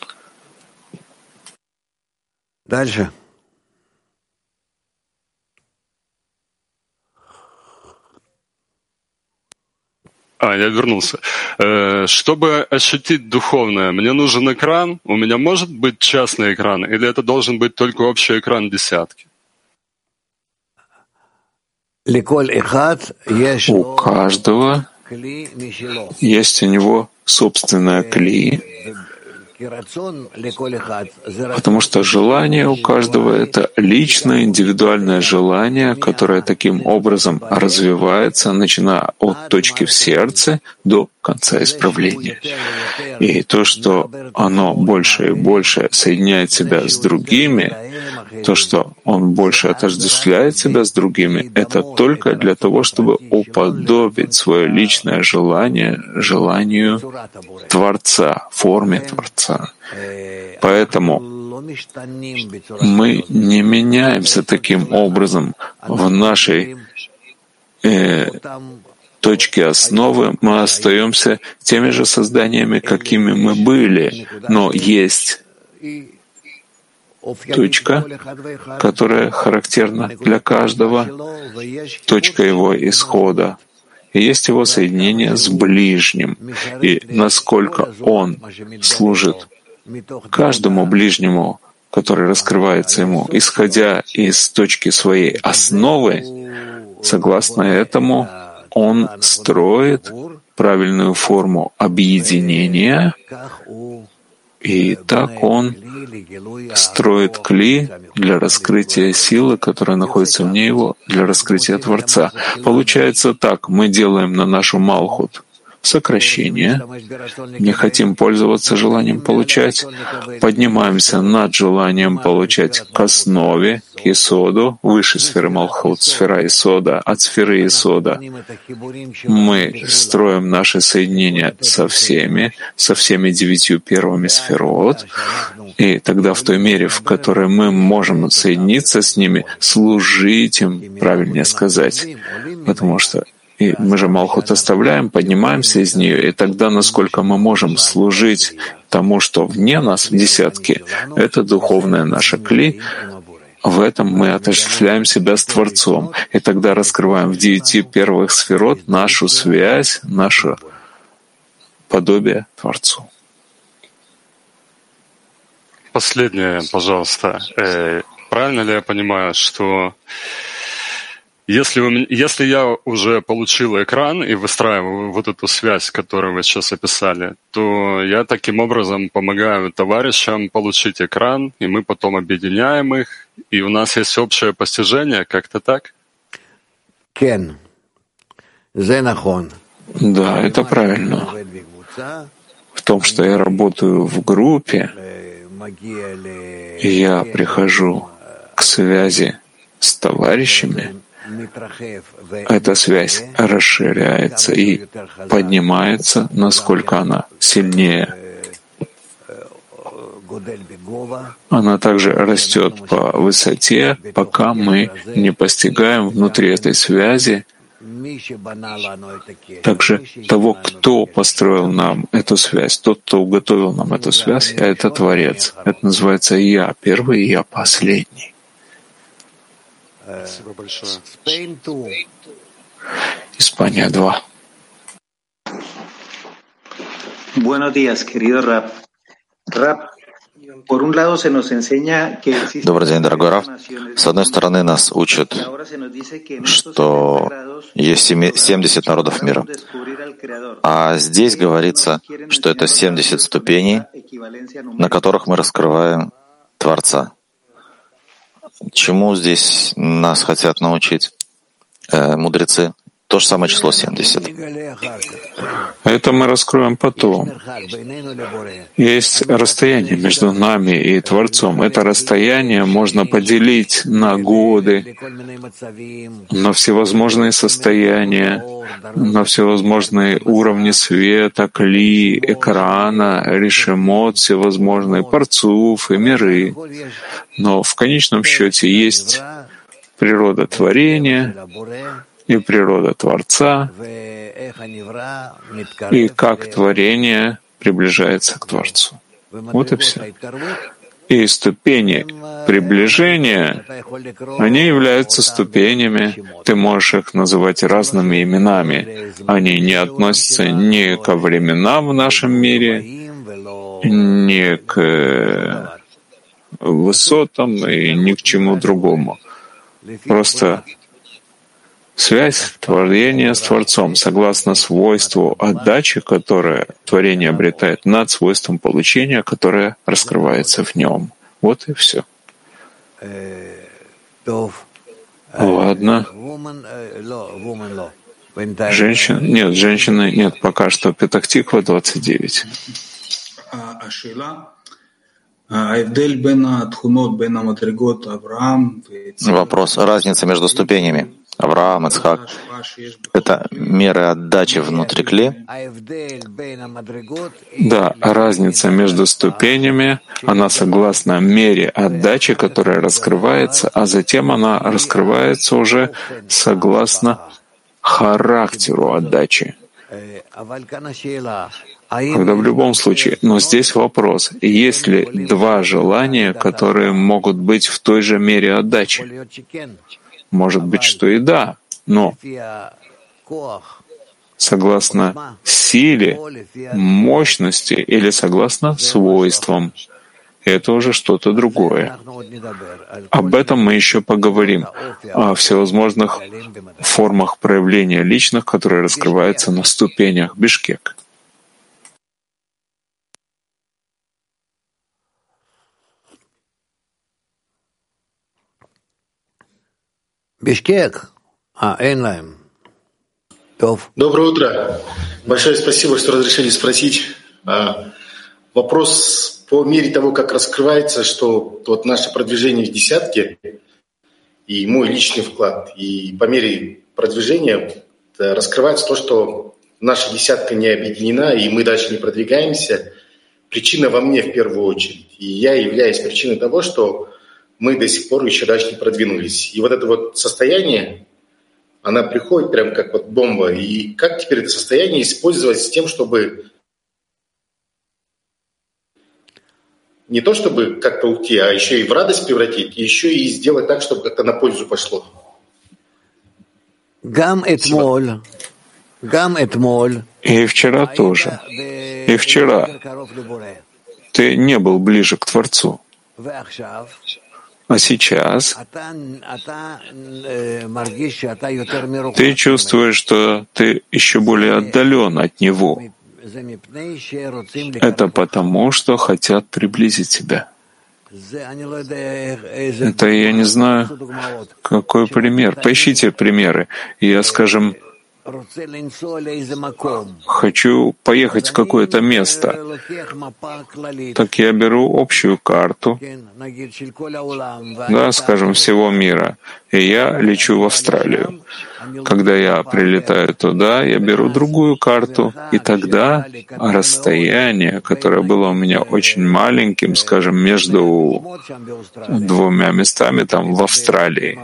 Дальше. А, я вернулся. Чтобы ощутить духовное, мне нужен экран? У меня может быть частный экран? Или это должен быть только общий экран десятки? У каждого есть у него собственная кли, потому что желание у каждого — это личное, индивидуальное желание, которое таким образом развивается, начиная от точки в сердце до конца исправления. И то, что оно больше и больше соединяет себя с другими, то, что он больше отождествляет себя с другими, это только для того, чтобы уподобить свое личное желание желанию Творца, форме Творца. Поэтому мы не меняемся таким образом в нашей э, точке основы, мы остаемся теми же созданиями, какими мы были, но есть точка, которая характерна для каждого, точка его исхода. И есть его соединение с ближним. И насколько он служит каждому ближнему, который раскрывается ему, исходя из точки своей основы, согласно этому он строит правильную форму объединения, И так он строит кли для раскрытия силы, которая находится вне его, для раскрытия Творца. Получается так, мы делаем на нашу Малхут сокращение, не хотим пользоваться желанием получать, поднимаемся над желанием получать к основе, к Исоду, выше сферы Малхут, сфера Исода, от сферы Исода. Мы строим наше соединение со всеми, со всеми девятью первыми сферот, и тогда в той мере, в которой мы можем соединиться с ними, служить им, правильнее сказать, потому что и мы же Малхут оставляем, поднимаемся из нее, и тогда, насколько мы можем служить тому, что вне нас, в десятке, это духовная наша кли, в этом мы отождествляем себя с Творцом, и тогда раскрываем в девяти первых сферот нашу связь, наше подобие Творцу. Последнее, пожалуйста. Э, правильно ли я понимаю, что Если, у меня, если я уже получил экран и выстраиваю вот эту связь, которую вы сейчас описали, то я таким образом помогаю товарищам получить экран, и мы потом объединяем их, и у нас есть общее постижение, как-то так? Да, это правильно. В том, что я работаю в группе, и я прихожу к связи с товарищами, эта связь расширяется и поднимается, насколько она сильнее. Она также растет по высоте, пока мы не постигаем внутри этой связи также того, кто построил нам эту связь, тот, кто уготовил нам эту связь, а это Творец. Это называется «Я первый» и «Я последний». Спасибо большое. Испания два. Buenos días, querido Rab. Rab, por un lado se nos enseña que existe. Добрый день, дорогой Рав. С одной стороны, нас учат, что есть семьдесят народов мира. А здесь говорится, что это семьдесят ступеней, на которых мы раскрываем Творца. Чему здесь нас хотят научить э, мудрецы? То же самое число семьдесят. Это мы раскроем потом. Есть расстояние между нами и Творцом. Это расстояние можно поделить на годы, на всевозможные состояния, на всевозможные уровни света, кли, экрана, решемот, всевозможные парцуф и миры. Но в конечном счете есть природа творения и природа Творца, и как творение приближается к Творцу. Вот и все. И ступени приближения, они являются ступенями, ты можешь их называть разными именами. Они не относятся ни ко временам в нашем мире, ни к высотам и ни к чему другому. Просто связь творения с Творцом согласно свойству отдачи, которое творение обретает, над свойством получения, которое раскрывается в нем. Вот и все. Ладно. Женщина? Нет, женщины нет. Пока что Петах Тиква двадцать девять. Вопрос. Разница между ступенями. Авраам, Ицхак — это меры отдачи внутри кли? Да, разница между ступенями, она согласна мере отдачи, которая раскрывается, а затем она раскрывается уже согласно характеру отдачи. Когда в любом случае, но здесь вопрос, есть ли два желания, которые могут быть в той же мере отдачи? Может быть, что и да, но согласно силе, мощности или согласно свойствам. Это уже что-то другое. Об этом мы еще поговорим, о всевозможных формах проявления личных, которые раскрываются на ступенях Бишкек. Доброе утро. Большое спасибо, что разрешили спросить. Вопрос по мере того, как раскрывается, что вот наше продвижение в десятке и мой личный вклад, и по мере продвижения раскрывается то, что наша десятка не объединена, и мы дальше не продвигаемся. Причина во мне в первую очередь. И я являюсь причиной того, что мы до сих пор еще дальше не продвинулись. И вот это вот состояние, она приходит прям как вот бомба. И как теперь это состояние использовать с тем, чтобы не то чтобы как-то уйти, а еще и в радость превратить, и еще и сделать так, чтобы как-то на пользу пошло. Спасибо. И вчера тоже. И вчера ты не был ближе к Творцу. А сейчас ты чувствуешь, что ты еще более отдален от Него. Это потому, что хотят приблизить тебя. Это я не знаю, какой пример. Поищите примеры. Я, скажем, хочу поехать в какое-то место. Так я беру общую карту, да, скажем, всего мира, и я лечу в Австралию. Когда я прилетаю туда, я беру другую карту, и тогда расстояние, которое было у меня очень маленьким, скажем, между двумя местами там в Австралии,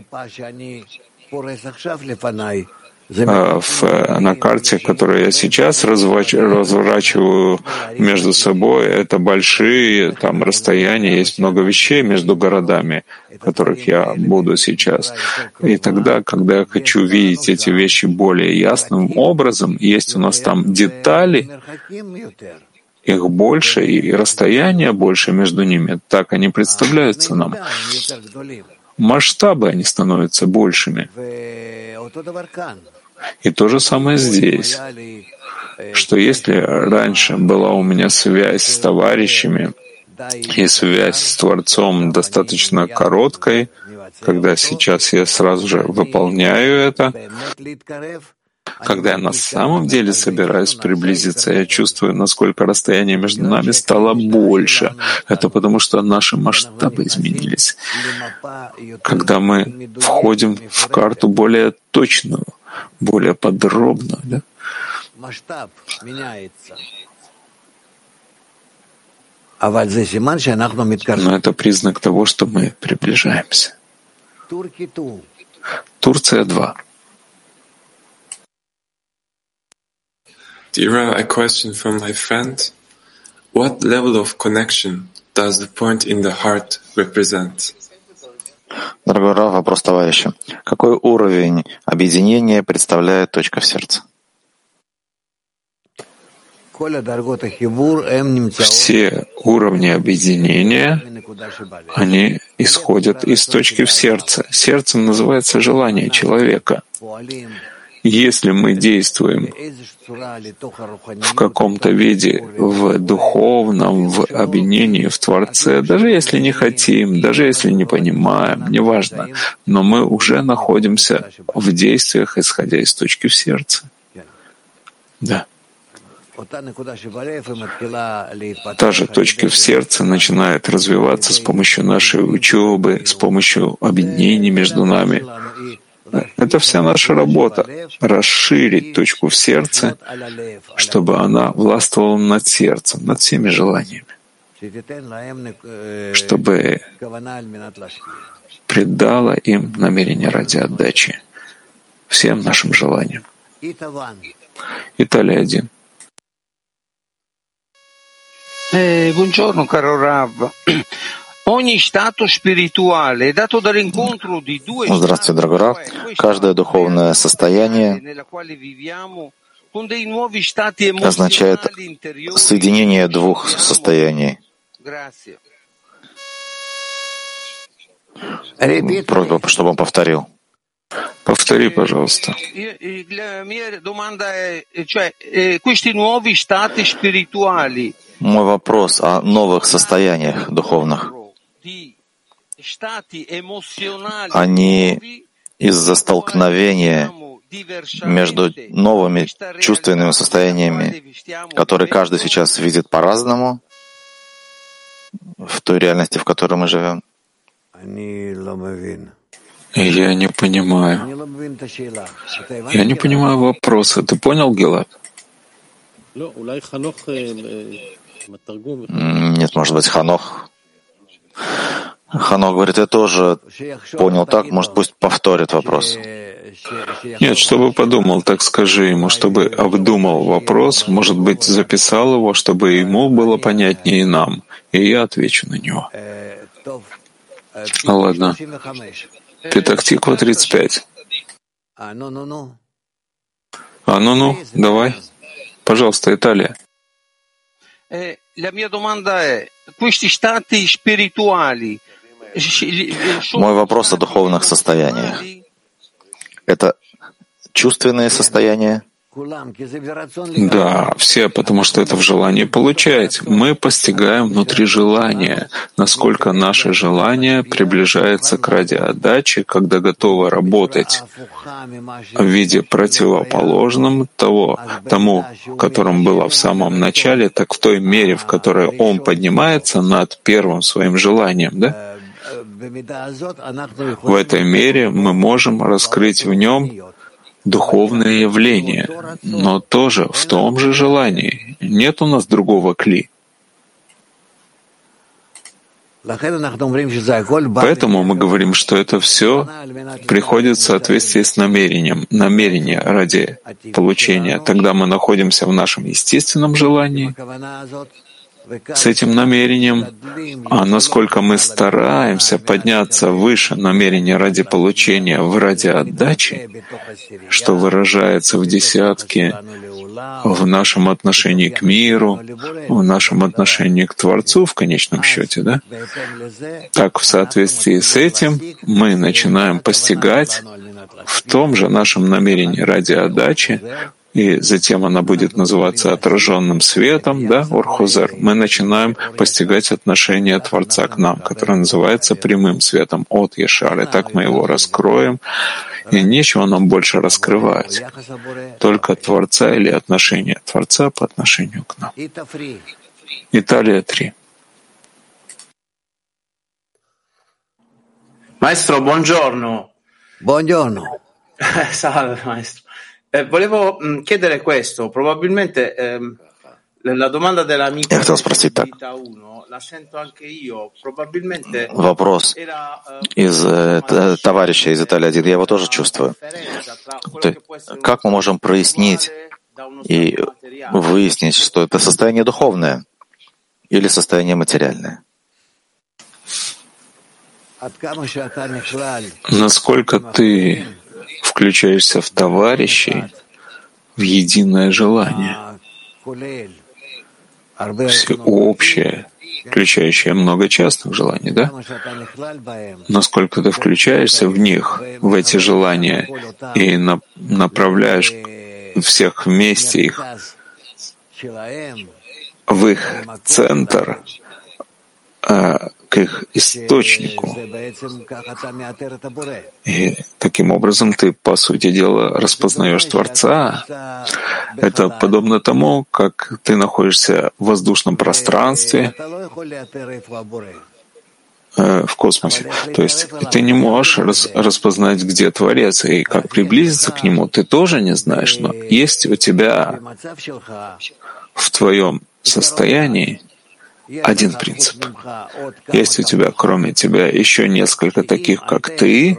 В, на карте, которую я сейчас разворачиваю между собой, это большие там расстояния, есть много вещей между городами, в которых я буду сейчас. И тогда, когда я хочу видеть эти вещи более ясным образом, есть у нас там детали, их больше, и расстояние больше между ними, так они представляются нам. Масштабы, они становятся большими. И то же самое здесь, что если раньше была у меня связь с товарищами и связь с Творцом достаточно короткой, когда сейчас я сразу же выполняю это, когда я на самом деле собираюсь приблизиться, я чувствую, насколько расстояние между нами стало больше. Это потому, что наши масштабы изменились. Когда мы входим в карту более точную, более подробную, да? Масштаб меняется. Но это признак того, что мы приближаемся. Турция два. Dira, a question from my friend. What level of connection does the point in the heart represent? Дорогой Рав, вопрос товарища. Какой уровень объединения представляет точка в сердце? Все уровни объединения, они исходят из точки в сердце. Сердцем называется желание человека. Если мы действуем в каком-то виде, в духовном, в объединении, в Творце, даже если не хотим, даже если не понимаем, неважно, но мы уже находимся в действиях, исходя из точки в сердце. Да. Та же точка в сердце начинает развиваться с помощью нашей учебы, с помощью объединений между нами. Это вся наша работа — расширить точку в сердце, чтобы она властвовала над сердцем, над всеми желаниями, чтобы придала им намерение ради отдачи всем нашим желаниям. Италия один. Buongiorno caro Rav. Здравствуйте, дорогой Рав. Каждое духовное состояние означает соединение двух состояний. Просьба, чтобы он повторил. Повтори, пожалуйста. Мой вопрос о новых состояниях духовных. Они из-за столкновения между новыми чувственными состояниями, которые каждый сейчас видит по-разному, в той реальности, в которой мы живем? Я не понимаю. Я не понимаю вопроса. Ты понял, Гилад? Нет, может быть, Ханох. Ханох говорит, я тоже понял так, может, пусть повторит вопрос. Нет, чтобы подумал, так скажи ему, чтобы обдумал вопрос, может быть, записал его, чтобы ему было понятнее и нам, и я отвечу на него. А ладно. Петах-Тиква тридцать пять. А ну-ну, давай. Пожалуйста, Италия. Мой вопрос о духовных состояниях. Это чувственные состояния? Да, все, потому что это в желании получать. Мы постигаем внутри желания, насколько наше желание приближается к радиоотдаче, когда готово работать в виде противоположном того, тому, которым было в самом начале, так в той мере, в которой он поднимается над первым своим желанием, да? В этой мере мы можем раскрыть в нем духовное явление, но тоже в том же желании. Нет у нас другого кли. Поэтому мы говорим, что это все приходит в соответствии с намерением, намерение ради получения. Тогда мы находимся в нашем естественном желании, с этим намерением, а насколько мы стараемся подняться выше намерения ради получения в ради отдачи, что выражается в десятке, в нашем отношении к миру, в нашем отношении к Творцу в конечном счете, да? Так в соответствии с этим мы начинаем постигать в том же нашем намерении ради отдачи, и затем она будет называться отраженным светом, да, Орхозер, мы начинаем постигать отношение Творца к нам, которое называется прямым светом от Ешары. Так мы его раскроем, и нечего нам больше раскрывать, только Творца или отношение Творца по отношению к нам. Италия три. Maestro, buongiorno. Buongiorno. Salve, maestro. Eh, volevo mh, chiedere questo, probabilmente ehm, la domanda dell'amico Vita uno la sento anche io, probabilmente вопрос из э, товарища из Италии один, я его тоже чувствую. То, как мы можем прояснить и выяснить, что это состояние духовное или состояние материальное? Насколько ты включаешься в товарищей, в единое желание, всеобщее, включающее много частных желаний, да? Насколько ты включаешься в них, в эти желания, и на, направляешь всех вместе их в их центр, к их источнику. И таким образом ты, по сути дела, распознаешь Творца. Это подобно тому, как ты находишься в воздушном пространстве, в космосе. То есть ты не можешь рас, распознать, где Творец, и как приблизиться к Нему, ты тоже не знаешь, но есть у тебя в твоем состоянии один принцип. Есть у тебя, кроме тебя, еще несколько таких, как ты,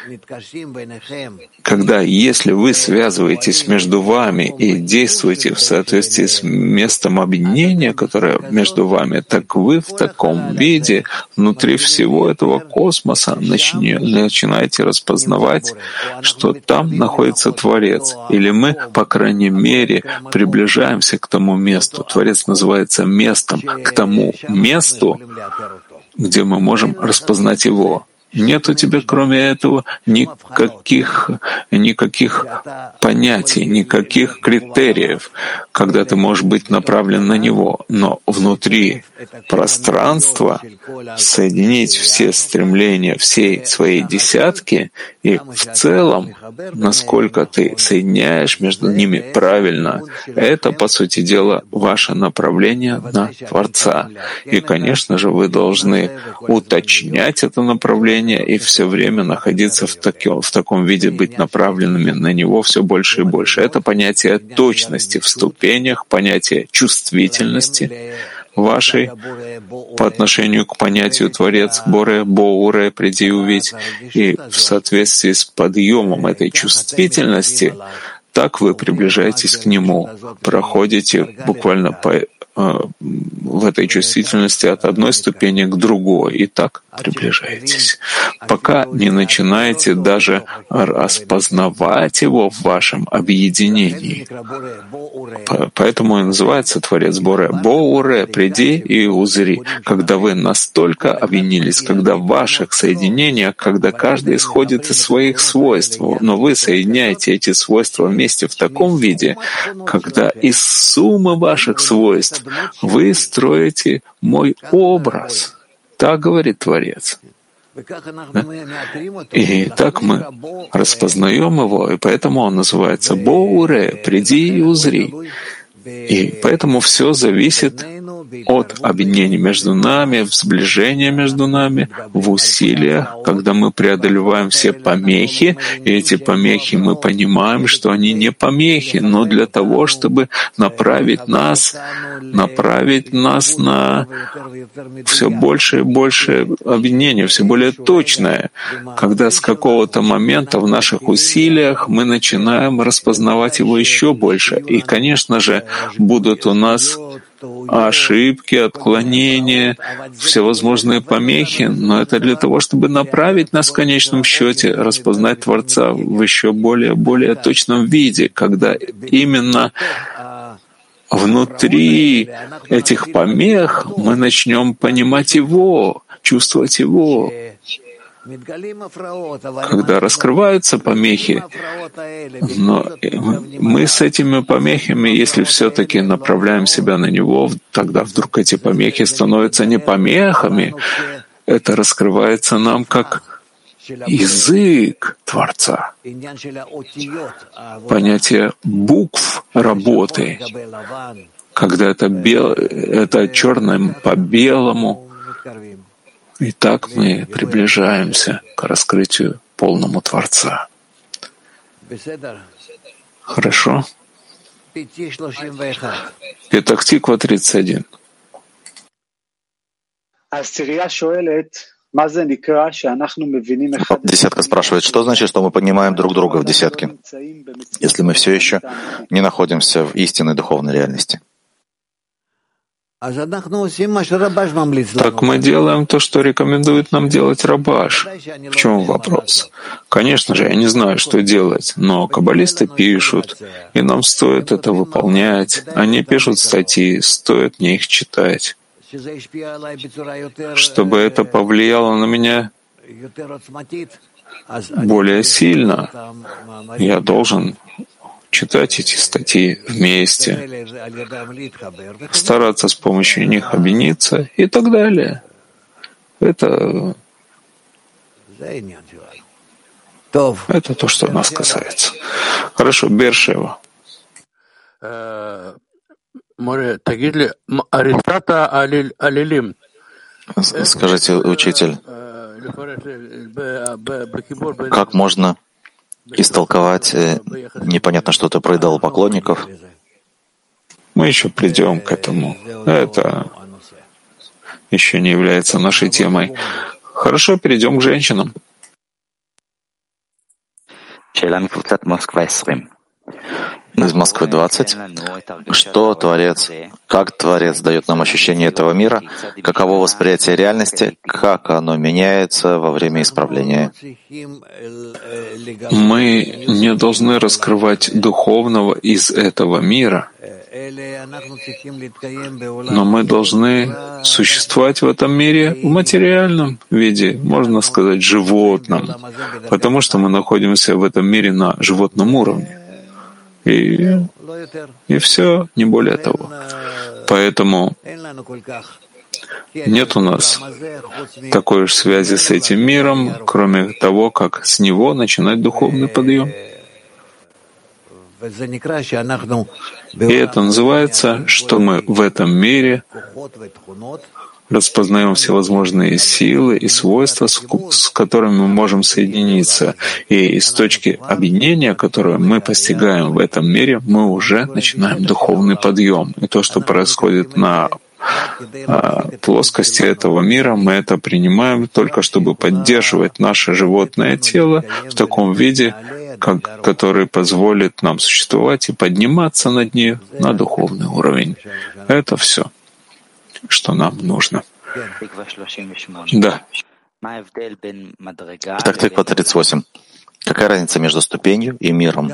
когда, если вы связываетесь между вами и действуете в соответствии с местом объединения, которое между вами, так вы в таком виде внутри всего этого космоса начни, начинаете распознавать, что там находится Творец. Или мы, по крайней мере, приближаемся к тому месту. Творец называется местом, к тому месту, где мы можем распознать Его. Нет у тебя, кроме этого, никаких, никаких понятий, никаких критериев, когда ты можешь быть направлен на него. Но внутри пространства соединить все стремления всей своей десятки и в целом, насколько ты соединяешь между ними правильно, это, по сути дела, ваше направление на Творца. И, конечно же, вы должны уточнять это направление и все время находиться в, таки, в таком виде, быть направленными на него все больше и больше. Это понятие точности в ступенях, понятие чувствительности вашей по отношению к понятию Творец, Боре, Боуре, приди увидь. И в соответствии с подъемом этой чувствительности, так вы приближаетесь к Нему, проходите буквально по, э, в этой чувствительности от одной ступени к другой, и так приближаетесь, пока не начинаете даже распознавать Его в вашем объединении. Поэтому и называется Творец Боре. Боуре, приди и узри. Когда вы настолько объединились, когда в ваших соединениях, когда каждый исходит из своих свойств, но вы соединяете эти свойства вместе в таком виде, когда из суммы ваших свойств вы строите мой образ. Так говорит Творец. Да? И так мы распознаем его, и поэтому он называется Боуре, приди и узри. И поэтому все зависит от объединения между нами, в сближении между нами, в усилиях, когда мы преодолеваем все помехи, и эти помехи мы понимаем, что они не помехи, но для того, чтобы направить нас, направить нас на все больше и больше объединение, все более точное, когда с какого-то момента в наших усилиях мы начинаем распознавать его еще больше. И, конечно же, будут у нас ошибки, отклонения, всевозможные помехи, но это для того, чтобы направить нас в конечном счете, распознать Творца в еще более, более точном виде, когда именно внутри этих помех мы начнем понимать Его, чувствовать Его. Когда раскрываются помехи, но мы с этими помехами, если все-таки направляем себя на Него, тогда вдруг эти помехи становятся не помехами, это раскрывается нам как язык Творца, понятие букв работы, когда это, бел... это черным по белому. И так мы приближаемся к раскрытию полному Творца. Хорошо? Петах Тиква тридцать один. Десятка спрашивает, что значит, что мы понимаем друг друга в десятке, если мы все еще не находимся в истинной духовной реальности? Так мы делаем то, что рекомендует нам делать Рабаш. В чем вопрос? Конечно же, я не знаю, что делать, но каббалисты пишут, и нам стоит это выполнять. Они пишут статьи, стоит мне их читать. Чтобы это повлияло на меня более сильно, я должен читать эти статьи вместе, стараться с помощью них объединиться и так далее. Это, это то, что нас касается. Хорошо, Бершева. Скажите, учитель, как можно истолковать непонятно что-то про идолопоклонников? Мы еще придем к этому. Это еще не является нашей темой. Хорошо, перейдем к женщинам. Из Москвы двадцать. Что Творец, как Творец дает нам ощущение этого мира, каково восприятие реальности, как оно меняется во время исправления? Мы не должны раскрывать духовного из этого мира, Но мы должны существовать в этом мире в материальном виде, можно сказать, животном, потому что мы находимся в этом мире на животном уровне. И, и все, не более того. Поэтому нет у нас такой же связи с этим миром, кроме того, как с него начинать духовный подъем. И это называется, что мы в этом мире распознаем всевозможные силы и свойства, с которыми мы можем соединиться. И из точки объединения, которую мы постигаем в этом мире, мы уже начинаем духовный подъем. И то, что происходит на плоскости этого мира, мы это принимаем только чтобы поддерживать наше животное тело в таком виде, как, который позволит нам существовать и подниматься над ней на духовный уровень. Это все, что нам нужно. Да. Итак, тыква тридцать восемь. Какая разница между ступенью и миром?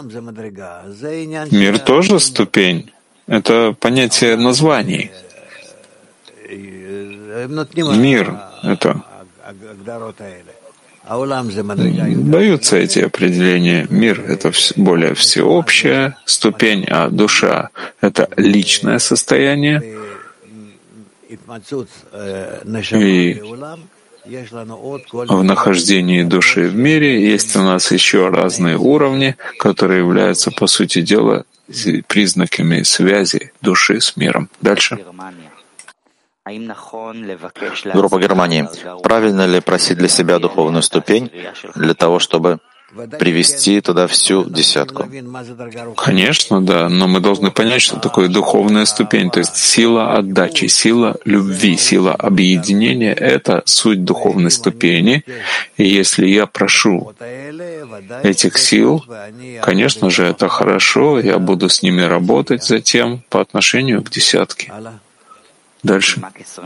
Мир тоже ступень. Это понятие названий. Мир — это... Даются эти определения. Мир — это более всеобщая ступень, а душа — это личное состояние. И в нахождении души в мире есть у нас еще разные уровни, которые являются, по сути дела, признаками связи души с миром. Дальше. Группа Германии. Правильно ли просить для себя духовную ступень для того, чтобы привести туда всю десятку? Конечно, да, но мы должны понять, что такое духовная ступень, то есть сила отдачи, сила любви, сила объединения — это суть духовной ступени. И если я прошу этих сил, конечно же, это хорошо, я буду с ними работать затем по отношению к десятке. Дальше.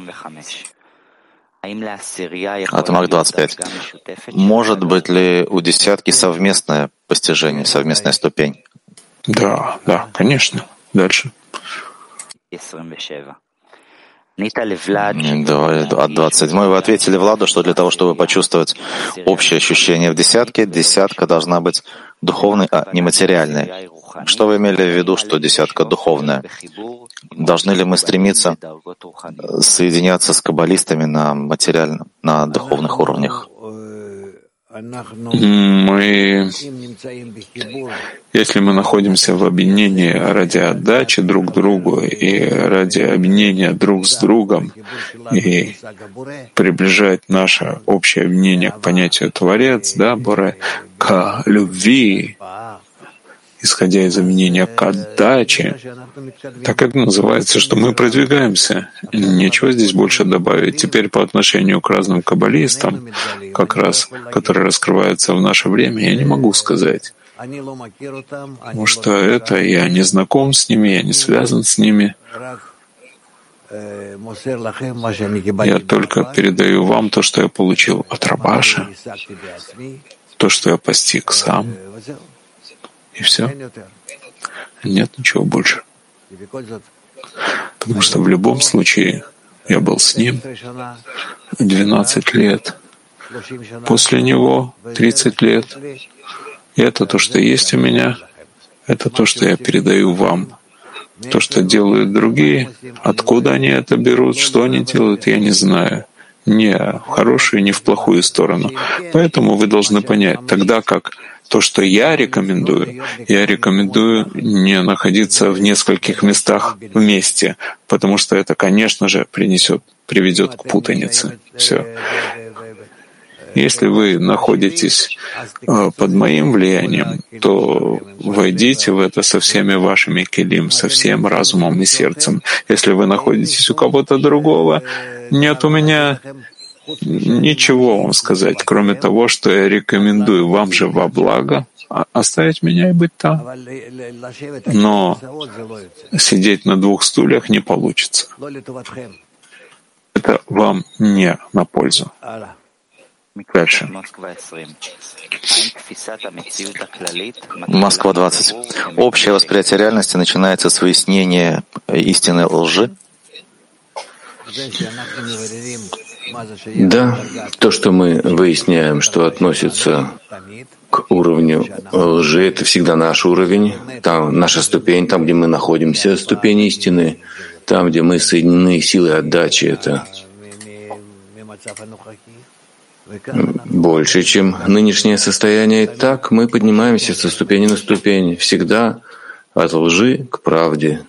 Атомак двадцать пять. Может быть ли у десятки совместное постижение, совместная ступень? Да, да, конечно. Дальше. Давай, от двадцать седьмой вы ответили Владу, что для того, чтобы почувствовать общее ощущение в десятке, десятка должна быть духовной, а не материальной. Что вы имели в виду, что десятка духовная? Должны ли мы стремиться соединяться с каббалистами на материальном, на духовных уровнях? Мы, если мы находимся в объединении ради отдачи друг другу и ради объединения друг с другом и приближать наше общее объединение к понятию Творец, да, Боре, к любви, исходя из объединения к отдаче, так это называется, что мы продвигаемся. Нечего здесь больше добавить. Теперь по отношению к разным каббалистам, как раз, которые раскрываются в наше время, я не могу сказать. Потому что это я не знаком с ними, я не связан с ними. Я только передаю вам то, что я получил от Рабаша, то, что я постиг сам. И все. Нет ничего больше. Потому что в любом случае я был с ним двенадцать лет. После него тридцать лет. И это то, что есть у меня. Это то, что я передаю вам. То, что делают другие, откуда они это берут, что они делают, я не знаю. Не в хорошую, не в плохую сторону. Поэтому вы должны понять, тогда как то, что я рекомендую, я рекомендую не находиться в нескольких местах вместе, потому что это, конечно же, принесет, приведет к путанице. Все. Если вы находитесь под моим влиянием, то войдите в это со всеми вашими келим, со всем разумом и сердцем. Если вы находитесь у кого-то другого, нет у меня ничего вам сказать, кроме того, что я рекомендую вам же во благо оставить меня и быть там. Но сидеть на двух стульях не получится. Это вам не на пользу. Дальше. Москва двадцать. Общее восприятие реальности начинается с выяснения истинной лжи? Да, то, что мы выясняем, что относится к уровню лжи, это всегда наш уровень, там наша ступень, там, где мы находимся, ступень истины, там, где мы соединены силой отдачи, это больше, чем нынешнее состояние. И так мы поднимаемся со ступени на ступень, всегда от лжи к правде.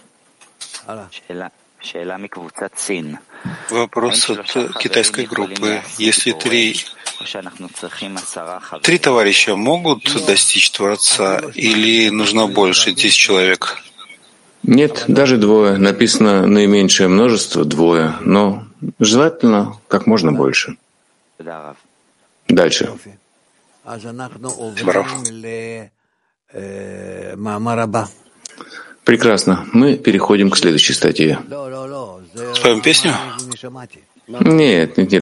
Вопрос от китайской группы. Если три, три товарища могут достичь Творца или нужно больше, десять человек? Нет, даже двое. Написано наименьшее множество, двое. Но желательно как можно больше. Дальше. Прекрасно. Мы переходим к следующей статье. Споем песню? Нет, нет, нет.